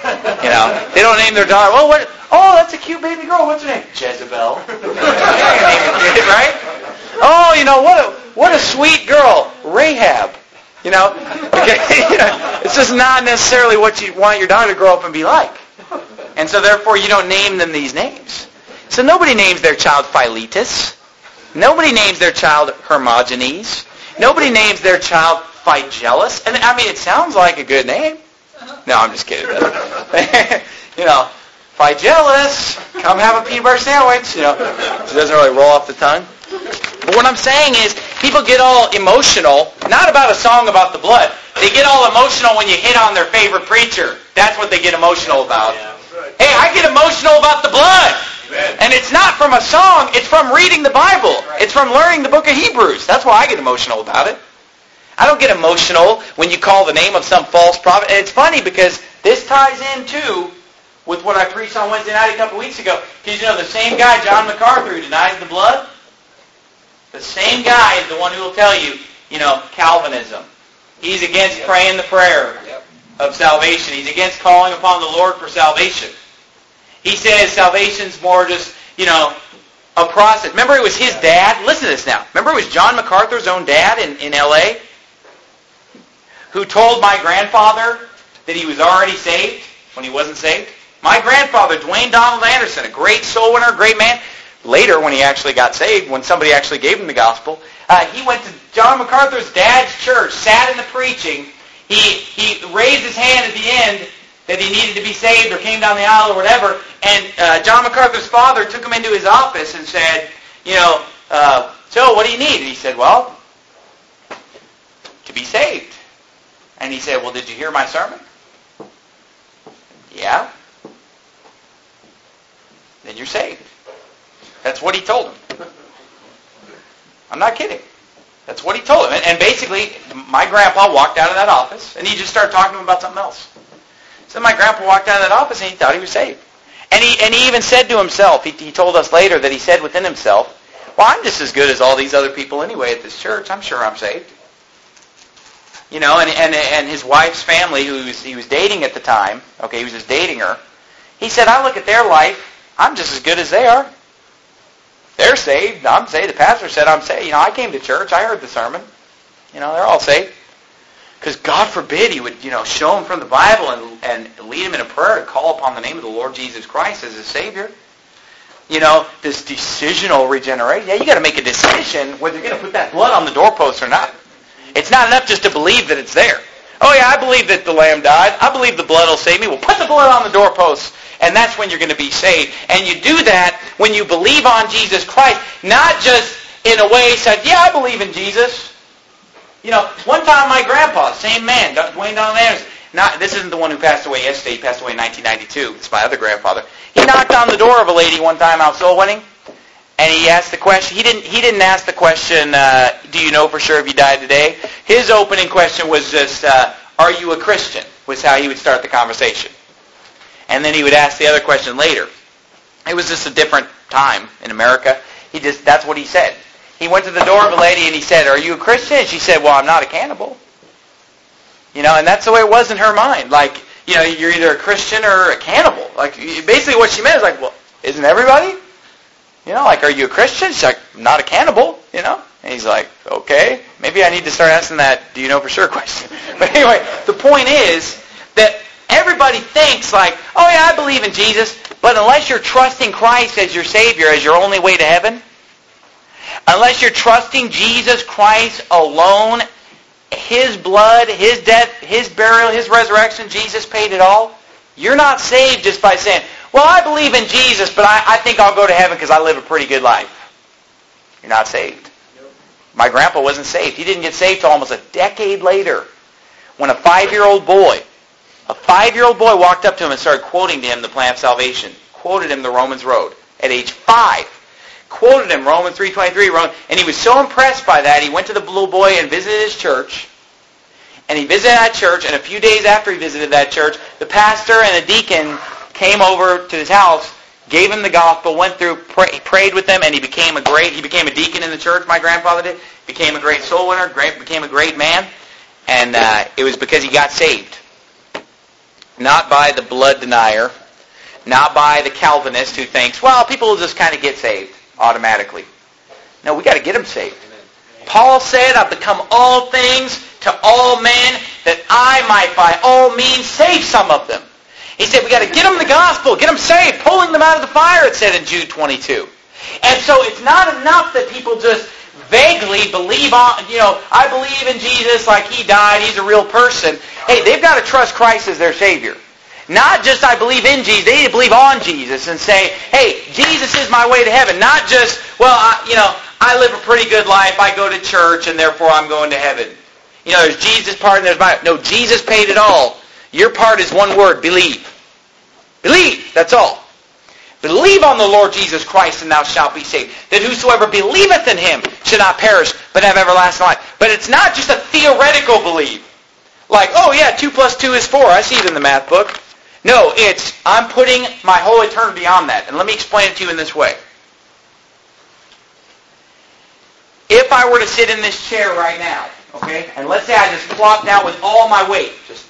You know, they don't name their daughter. Oh, what? Oh, that's a cute baby girl. What's her name? Jezebel. Right? Oh, you know, what a sweet girl, Rahab. You know, okay? It's just not necessarily what you want your daughter to grow up and be like. And so therefore you don't name them these names. So nobody names their child Philetus. Nobody names their child Hermogenes. Nobody names their child Phygellus. And I mean, it sounds like a good name. No, I'm just kidding. You know, Phygellus, come have a peanut butter sandwich. You know, it doesn't really roll off the tongue. But what I'm saying is, people get all emotional, not about a song about the blood. They get all emotional when you hit on their favorite preacher. That's what they get emotional about. Hey, I get emotional about the blood. And it's not from a song, it's from reading the Bible. It's from learning the book of Hebrews. That's why I get emotional about it. I don't get emotional when you call the name of some false prophet. And it's funny because this ties in too with what I preached on Wednesday night a couple weeks ago. Because you know, the same guy, John MacArthur, who denies the blood, the same guy is the one who will tell you, you know, Calvinism. He's against praying the prayer of salvation. He's against calling upon the Lord for salvation. He says salvation's more just, you know, a process. Remember, it was his dad. Listen to this now. Remember, it was John MacArthur's own dad in L.A. who told my grandfather that he was already saved when he wasn't saved. My grandfather, Dwayne Donald Anderson, a great soul winner, great man. Later, when he actually got saved, when somebody actually gave him the gospel, he went to John MacArthur's dad's church, sat in the preaching. He raised his hand at the end that he needed to be saved or came down the aisle or whatever, and John MacArthur's father took him into his office and said, you know, so what do you need? And he said, well, to be saved. And he said, well, did you hear my sermon? Yeah. Then you're saved. That's what he told him. I'm not kidding. That's what he told him. And basically, my grandpa walked out of that office, and he just started talking to him about something else. So my grandpa walked out of that office, and he thought he was saved. And he even said to himself, he told us later that he said within himself, well, I'm just as good as all these other people anyway at this church. I'm sure I'm saved. You know, and his wife's family, who he was dating at the time, okay, he was just dating her, he said, I look at their life, I'm just as good as they are. They're saved. I'm saved. The pastor said I'm saved. You know, I came to church. I heard the sermon. You know, they're all saved. Because God forbid he would, you know, show him from the Bible and lead him in a prayer to call upon the name of the Lord Jesus Christ as his Savior. You know, this decisional regeneration. Yeah, you got to make a decision whether you're going to put that blood on the doorpost or not. It's not enough just to believe that it's there. Oh yeah, I believe that the Lamb died. I believe the blood will save me. Well, put the blood on the doorpost. And that's when you're going to be saved. And you do that when you believe on Jesus Christ, not just in a way said, yeah, I believe in Jesus. You know, one time my grandpa, same man, Dwayne Donald Anderson, this isn't the one who passed away yesterday. He passed away in 1992. It's my other grandfather. He knocked on the door of a lady one time out soul winning, and he asked the question. He didn't ask the question, do you know for sure if you died today? His opening question was just, are you a Christian? Was how he would start the conversation. And then he would ask the other question later. It was just a different time in America. That's what he said. He went to the door of a lady and he said, are you a Christian? And she said, well, I'm not a cannibal. You know, and that's the way it was in her mind. Like, you know, you're either a Christian or a cannibal. Like, basically what she meant is like, well, isn't everybody? You know, like, are you a Christian? She's like, I'm not a cannibal, you know. And he's like, okay, maybe I need to start asking that do you know for sure question. But anyway, the point is that everybody thinks like, oh yeah, I believe in Jesus, but unless you're trusting Christ as your Savior, as your only way to heaven, unless you're trusting Jesus Christ alone, His blood, His death, His burial, His resurrection, Jesus paid it all, you're not saved just by saying, well, I believe in Jesus, but I think I'll go to heaven because I live a pretty good life. You're not saved. My grandpa wasn't saved. He didn't get saved until almost a decade later when a 5-year-old boy walked up to him and started quoting to him the plan of salvation. Quoted him the Romans Road at age 5. Quoted him Romans 3:23. And he was so impressed by that, he went to the little boy and visited his church. And he visited that church, and a few days after he visited that church, the pastor and the deacon came over to his house, gave him the gospel, went through, prayed with them, and he became a deacon in the church, my grandfather did, became a great soul winner, became a great man, and it was because he got saved. not by the blood denier, not by the Calvinist who thinks, well, people will just kind of get saved automatically. No, we got to get them saved. Paul said, I've become all things to all men that I might by all means save some of them. He said, we got to get them the gospel, get them saved, pulling them out of the fire, it said in Jude 22. And so it's not enough that people just vaguely believe on, I believe in Jesus like he died, he's a real person. Hey, they've got to trust Christ as their Savior. Not just I believe in Jesus, they need to believe on Jesus and say, hey, Jesus is my way to heaven. Not just, well, I live a pretty good life, I go to church, and therefore I'm going to heaven. There's Jesus' part and there's my... No, Jesus paid it all. Your part is one word, believe. Believe, that's all. Believe on the Lord Jesus Christ, and thou shalt be saved. That whosoever believeth in him should not perish, but have everlasting life. But it's not just a theoretical belief. Like, oh yeah, 2 plus 2 is 4. I see it in the math book. No, it's, I'm putting my whole eternity on that. And let me explain it to you in this way. If I were to sit in this chair right now, okay, and let's say I just plopped down with all my weight.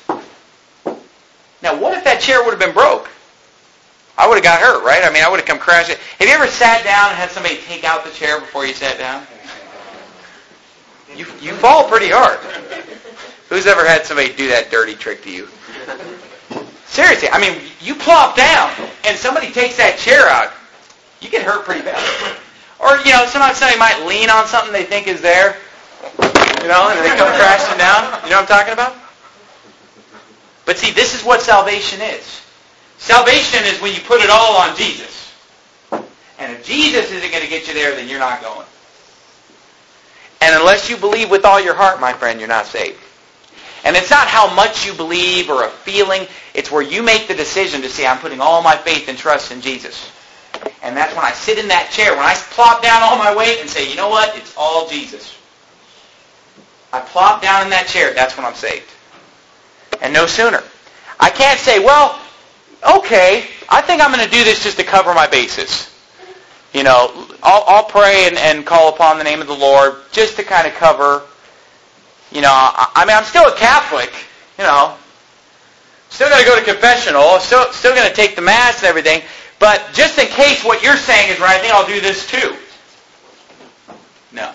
Now, what if that chair would have been broke? I would have got hurt, right? I would have come crashing. Have you ever sat down and had somebody take out the chair before you sat down? You fall pretty hard. Who's ever had somebody do that dirty trick to you? Seriously, you plop down and somebody takes that chair out, you get hurt pretty bad. Or, sometimes somebody might lean on something they think is there, and they come crashing down. You know what I'm talking about? But see, this is what salvation is. Salvation is when you put it all on Jesus. And if Jesus isn't going to get you there, then you're not going. And unless you believe with all your heart, my friend, you're not saved. And it's not how much you believe or a feeling. It's where you make the decision to say, I'm putting all my faith and trust in Jesus. And that's when I sit in that chair, when I plop down all my weight and say, you know what? It's all Jesus. I plop down in that chair. That's when I'm saved. And no sooner. I can't say, well, okay, I think I'm going to do this just to cover my bases. I'll pray and call upon the name of the Lord just to kind of cover. I'm still a Catholic, Still got to go to confessional. Still going to take the Mass and everything. But just in case what you're saying is right, I think I'll do this too. No.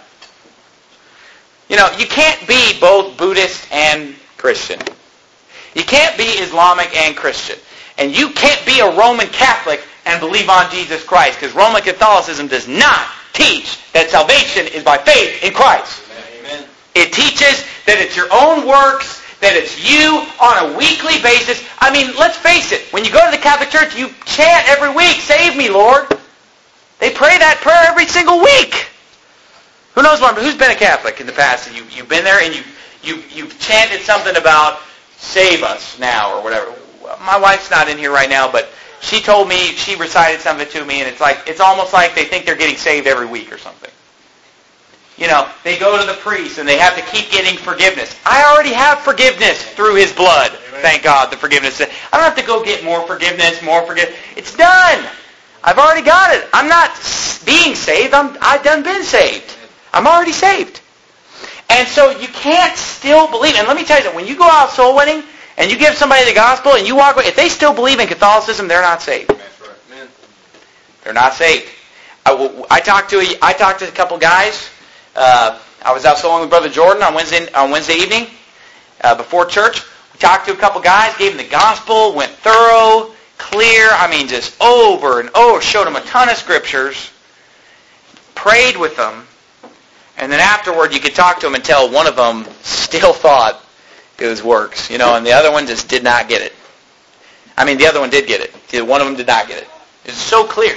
You can't be both Buddhist and Christian. You can't be Islamic and Christian. And you can't be a Roman Catholic and believe on Jesus Christ, because Roman Catholicism does not teach that salvation is by faith in Christ. Amen. It teaches that it's your own works, that it's you on a weekly basis. Let's face it. When you go to the Catholic Church, you chant every week, save me, Lord. They pray that prayer every single week. Who knows who's been a Catholic in the past? And you've been there and you've chanted something about save us now or whatever. My wife's not in here right now, but she told me, she recited something to me, and it's almost like they think they're getting saved every week or something. They go to the priest and they have to keep getting forgiveness. I already have forgiveness through his blood. Amen. Thank God, the forgiveness. I don't have to go get more forgiveness. It's done. I've already got it. I'm not being saved. I've done been saved. I'm already saved. And so you can't still believe. And let me tell you something. When you go out soul winning and you give somebody the gospel and you walk away, if they still believe in Catholicism, they're not saved. That's right. Amen. They're not saved. I talked to a couple guys. I was out soloing with Brother Jordan on Wednesday evening before church. We talked to a couple guys, gave them the gospel, went thorough, clear. Just over and over. Showed them a ton of scriptures. Prayed with them. And then afterward, you could talk to them and tell one of them still thought it was works, and the other one just did not get it. The other one did get it. One of them did not get it. It's so clear.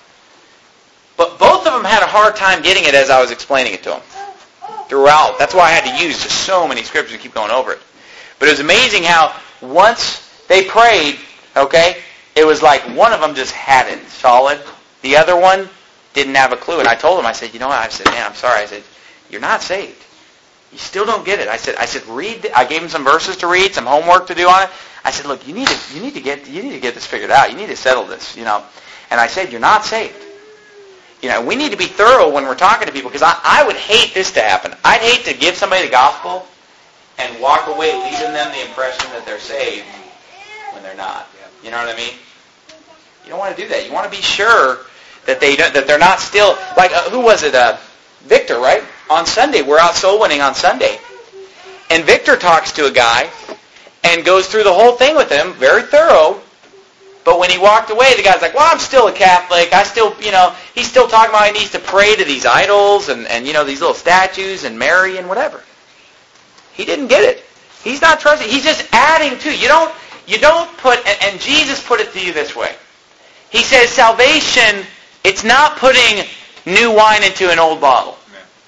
But both of them had a hard time getting it as I was explaining it to them throughout. That's why I had to use just so many scriptures to keep going over it. But it was amazing how once they prayed, it was like one of them just had it solid. The other one didn't have a clue. And I told him, I said, man, I'm sorry. I said, you're not saved. You still don't get it. I said, read. I gave him some verses to read, some homework to do on it. I said, look, you need to get this figured out. You need to settle this, And I said, you're not saved. We need to be thorough when we're talking to people, because I would hate this to happen. I'd hate to give somebody the gospel and walk away leaving them the impression that they're saved when they're not. You know what I mean? You don't want to do that. You want to be sure that they're not still, like, who was it? Victor, right? On Sunday, we're out soul winning on Sunday. And Victor talks to a guy and goes through the whole thing with him, very thorough. But when he walked away, the guy's like, well, I'm still a Catholic. I still, he's still talking about he needs to pray to these idols and these little statues and Mary and whatever. He didn't get it. He's not trusting. He's just adding to. You don't put, and Jesus put it to you this way. He says salvation, it's not putting new wine into an old bottle.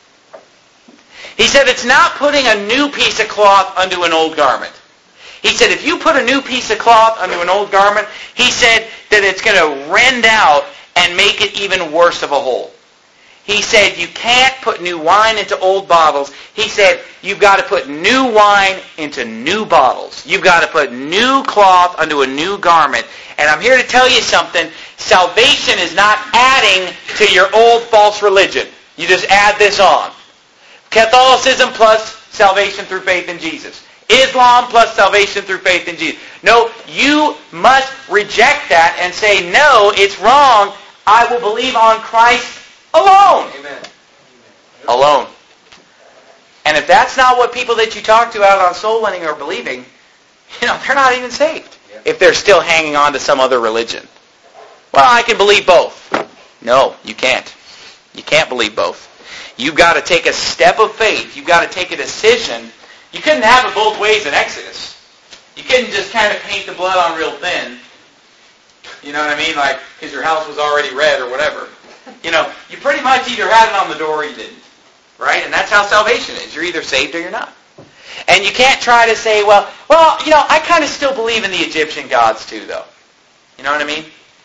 He said it's not putting a new piece of cloth unto an old garment. He said if you put a new piece of cloth unto an old garment, he said that it's going to rend out and make it even worse of a hole. He said you can't put new wine into old bottles. He said you've got to put new wine into new bottles. You've got to put new cloth unto a new garment. And I'm here to tell you something. Salvation is not adding to your old false religion. You just add this on. Catholicism plus salvation through faith in Jesus. Islam plus salvation through faith in Jesus. No, you must reject that and say, no, it's wrong. I will believe on Christ alone. Amen. Alone. And if that's not what people that you talk to out on soul winning are believing, they're not even saved. If they're still hanging on to some other religion. Well, I can believe both. No, you can't. You can't believe both. You've got to take a step of faith. You've got to take a decision. You couldn't have it both ways in Exodus. You couldn't just kind of paint the blood on real thin. You know what I mean? Like, because your house was already red or whatever. You pretty much either had it on the door or you didn't. Right? And that's how salvation is. You're either saved or you're not. And you can't try to say, well, I kind of still believe in the Egyptian gods too, though. You know what I mean?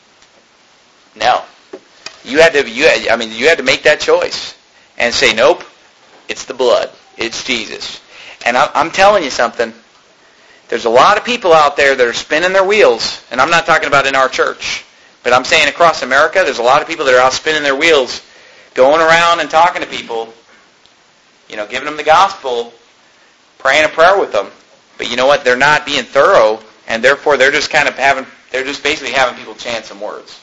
No. You had to make that choice and say, nope, it's the blood. It's Jesus. And I'm telling you something. There's a lot of people out there that are spinning their wheels, and I'm not talking about in our church, but I'm saying across America, there's a lot of people that are out spinning their wheels, going around and talking to people, giving them the gospel, praying a prayer with them. But you know what? They're not being thorough, and therefore they're just basically having people chant some words.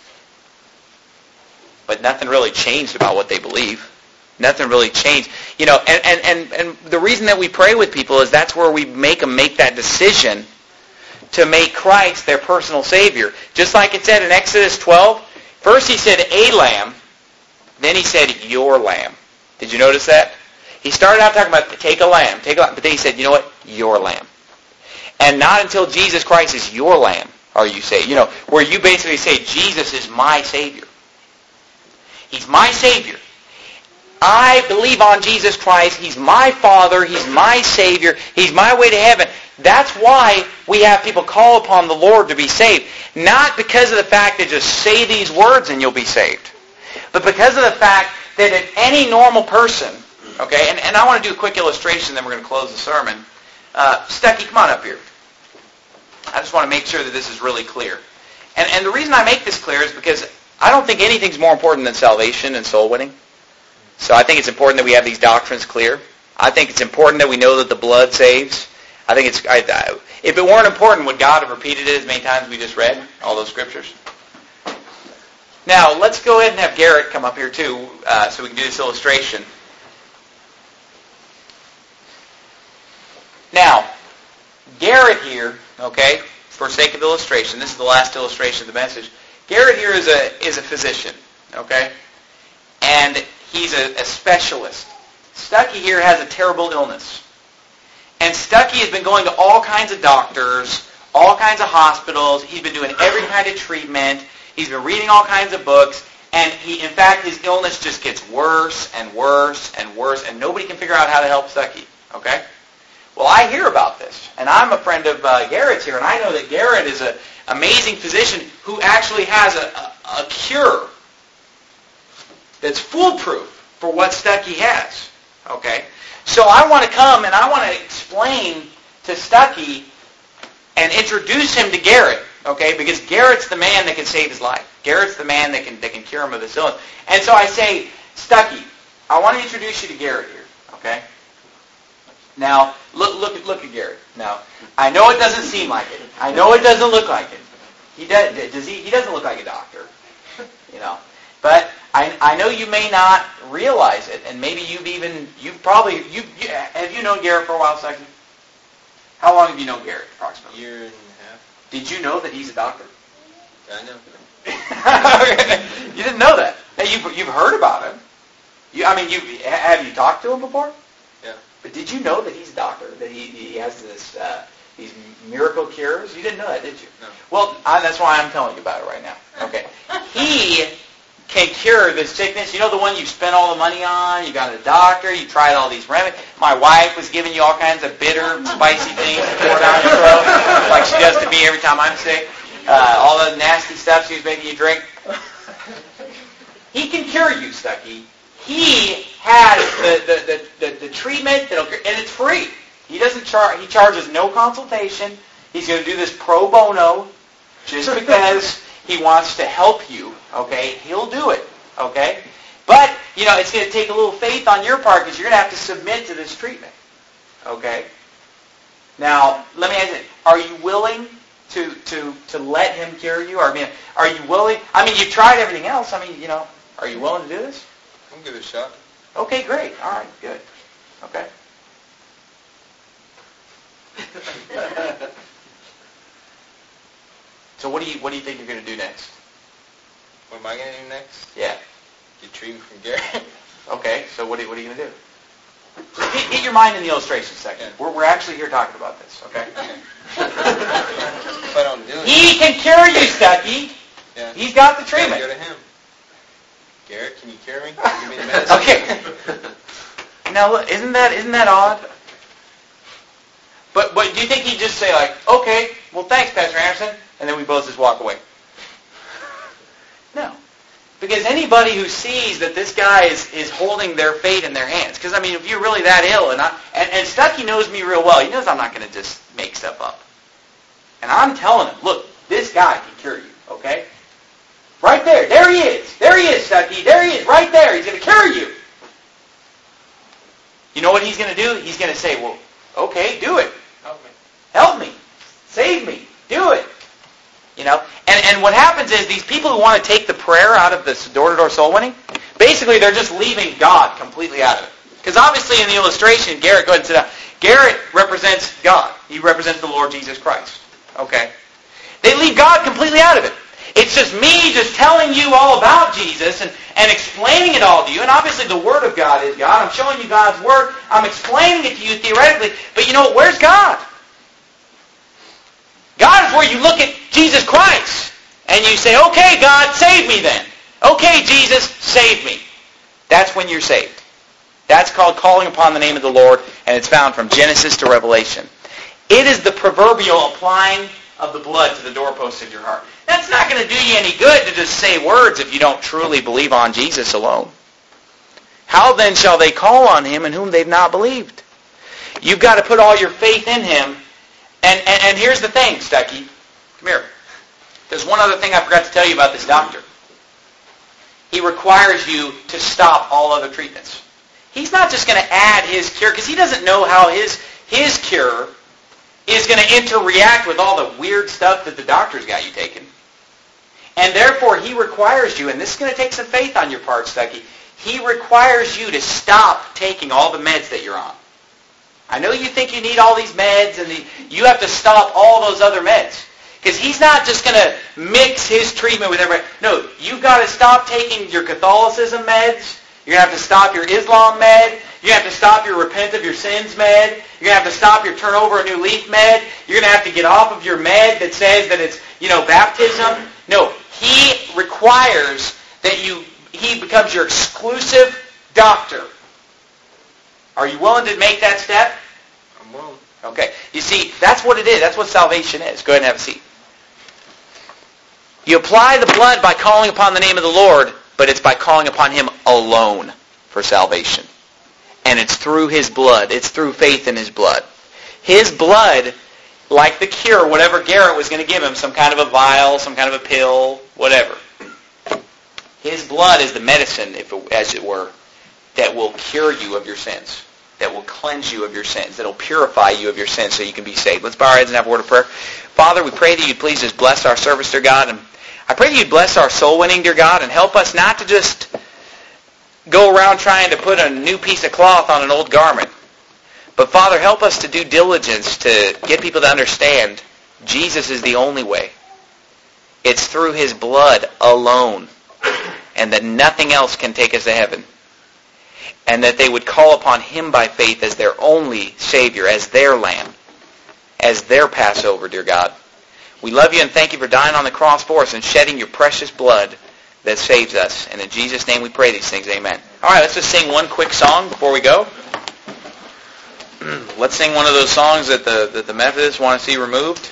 But nothing really changed about what they believe. Nothing really changed. And the reason that we pray with people is that's where we make them make that decision to make Christ their personal Savior. Just like it said in Exodus 12. First he said a lamb, then he said your lamb. Did you notice that? He started out talking about take a lamb, but then he said, you know what? Your lamb. And not until Jesus Christ is your lamb are you saved. Where you basically say, Jesus is my Savior. He's my Savior. I believe on Jesus Christ. He's my Father. He's my Savior. He's my way to heaven. That's why we have people call upon the Lord to be saved. Not because of the fact that just say these words and you'll be saved. But because of the fact that if any normal person, okay, and I want to do a quick illustration, then we're going to close the sermon. Stucky, come on up here. I just want to make sure that this is really clear. And the reason I make this clear is because I don't think anything's more important than salvation and soul winning. So I think it's important that we have these doctrines clear. I think it's important that we know that the blood saves. I think if it weren't important, would God have repeated it as many times as we just read, all those scriptures? Now, let's go ahead and have Garrett come up here too, so we can do this illustration. Now, Garrett here, okay, for sake of illustration, this is the last illustration of the message. Garrett here is a physician, okay, and he's a specialist. Stucky here has a terrible illness. And Stucky has been going to all kinds of doctors, all kinds of hospitals. He's been doing every kind of treatment. He's been reading all kinds of books. And in fact, his illness just gets worse and worse and worse. And nobody can figure out how to help Stucky. Okay? Well, I hear about this. And I'm a friend of Garrett's here. And I know that Garrett is an amazing physician who actually has a cure that's foolproof for what Stucky has. Okay? So I want to come and I want to explain to Stucky and introduce him to Garrett, okay? Because Garrett's the man that can save his life. Garrett's the man that can cure him of his illness. And so I say, Stucky, I want to introduce you to Garrett here, okay? Now, look at Garrett. Now, I know it doesn't seem like it. I know it doesn't look like it. He doesn't look like a doctor, you know. But I know you may not realize it, and maybe have you known Garrett for a while, Stucky? How long have you known Garrett, approximately? A year and a half. Did you know that he's a doctor? I know. You didn't know that. Hey, you've heard about him. Have you talked to him before? Yeah. But did you know that he's a doctor? That he has these miracle cures? You didn't know that, did you? No. Well, that's why I'm telling you about it right now. Okay. He can cure this sickness. You know the one you spent all the money on? You got a doctor. You tried all these remedies. My wife was giving you all kinds of bitter, spicy things to pour down your throat, like she does to me every time I'm sick. All the nasty stuff she was making you drink. He can cure you, Stucky. He has the treatment that'll cure, and it's free. He doesn't charge. He charges no consultation. He's going to do this pro bono, just because he wants to help you. Okay, he'll do it. Okay, but it's going to take a little faith on your part because you're going to have to submit to this treatment. Okay. Now, let me ask you: are you willing to let him cure you? Or, are you willing? You've tried everything else. Are you willing to do this? I'll give it a shot. Okay, great. All right, good. Okay. So what do you think you're going to do next? What am I going to do next? Yeah. Get treatment from Garrett. Okay, so what are you going to do? So get your mind in the illustration section. Yeah. We're actually here talking about this, okay? If I don't do it. He can cure you, Stucky. Yeah. He's got the treatment. Go to him. Garrett, can you cure me? Give me the medicine. Okay. Now, isn't that odd? But do you think he'd just say okay, well thanks, Pastor Anderson, and then we both just walk away? No. Because anybody who sees that this guy is holding their fate in their hands, because if you're really that ill, and Stucky knows me real well, he knows I'm not going to just make stuff up. And I'm telling him, look, this guy can cure you, okay? Right there. There he is, Stucky. There he is, right there. He's going to cure you. You know what he's going to do? He's going to say, well, okay, do it. Help me. Save me. Do it. And what happens is these people who want to take the prayer out of this door-to-door soul winning, basically they're just leaving God completely out of it. Because obviously in the illustration, Garrett, go ahead and sit down. Garrett represents God. He represents the Lord Jesus Christ. Okay? They leave God completely out of it. It's just me just telling you all about Jesus and explaining it all to you. And obviously the Word of God is God. I'm showing you God's Word. I'm explaining it to you theoretically. But where's God? God is where you look at Jesus Christ and you say, okay, God, save me then. Okay, Jesus, save me. That's when you're saved. That's called calling upon the name of the Lord, and it's found from Genesis to Revelation. It is the proverbial applying of the blood to the doorposts of your heart. That's not going to do you any good to just say words if you don't truly believe on Jesus alone. How then shall they call on him in whom they've not believed? You've got to put all your faith in him. And here's the thing, Stucky. Come here. There's one other thing I forgot to tell you about this doctor. He requires you to stop all other treatments. He's not just going to add his cure, because he doesn't know how his cure is going to interact with all the weird stuff that the doctor's got you taking. And therefore, he requires you, and this is going to take some faith on your part, Stucky, he requires you to stop taking all the meds that you're on. I know you think you need all these meds, and you have to stop all those other meds. Because he's not just going to mix his treatment with everybody. No, you've got to stop taking your Catholicism meds. You're going to have to stop your Islam med. You're going to have to stop your repent of your sins med. You're going to have to stop your turn over a new leaf med. You're going to have to get off of your med that says that it's, baptism. No, he requires that he becomes your exclusive doctor. Are you willing to make that step? I'm willing. Okay. You see, that's what it is. That's what salvation is. Go ahead and have a seat. You apply the blood by calling upon the name of the Lord, but it's by calling upon him alone for salvation. And it's through his blood. It's through faith in his blood. His blood, like the cure, whatever Garrett was going to give him, some kind of a vial, some kind of a pill, whatever. His blood is the medicine, as it were, that will cure you of your sins. that will cleanse you of your sins, that will purify you of your sins so you can be saved. Let's bow our heads and have a word of prayer. Father, we pray that you'd please just bless our service, dear God. And I pray that you'd bless our soul winning, dear God, and help us not to just go around trying to put a new piece of cloth on an old garment. But Father, help us to do diligence to get people to understand Jesus is the only way. It's through his blood alone, and that nothing else can take us to heaven. And that they would call upon him by faith as their only Savior, as their Lamb, as their Passover, dear God. We love you and thank you for dying on the cross for us and shedding your precious blood that saves us. And in Jesus' name we pray these things. Amen. All right, let's just sing one quick song before we go. Let's sing one of those songs that the Methodists want to see removed.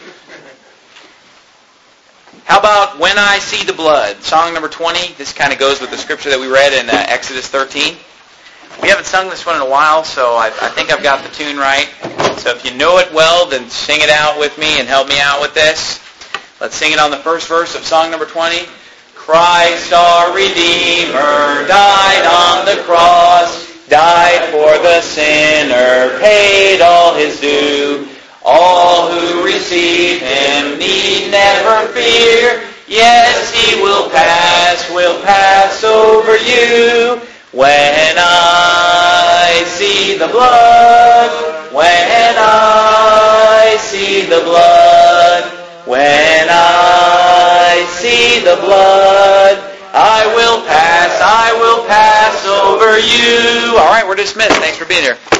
How about When I See the Blood? Song number 20. This kind of goes with the scripture that we read in Exodus 13. We haven't sung this one in a while, so I think I've got the tune right. So if you know it well, then sing it out with me and help me out with this. Let's sing it on the first verse of song number 20. Christ our Redeemer died on the cross, died for the sinner, paid all his due. All who receive him need never fear. Yes, he will pass over you. When I see the blood, when I see the blood, when I see the blood, I will pass over you. All right, we're dismissed. Thanks for being here.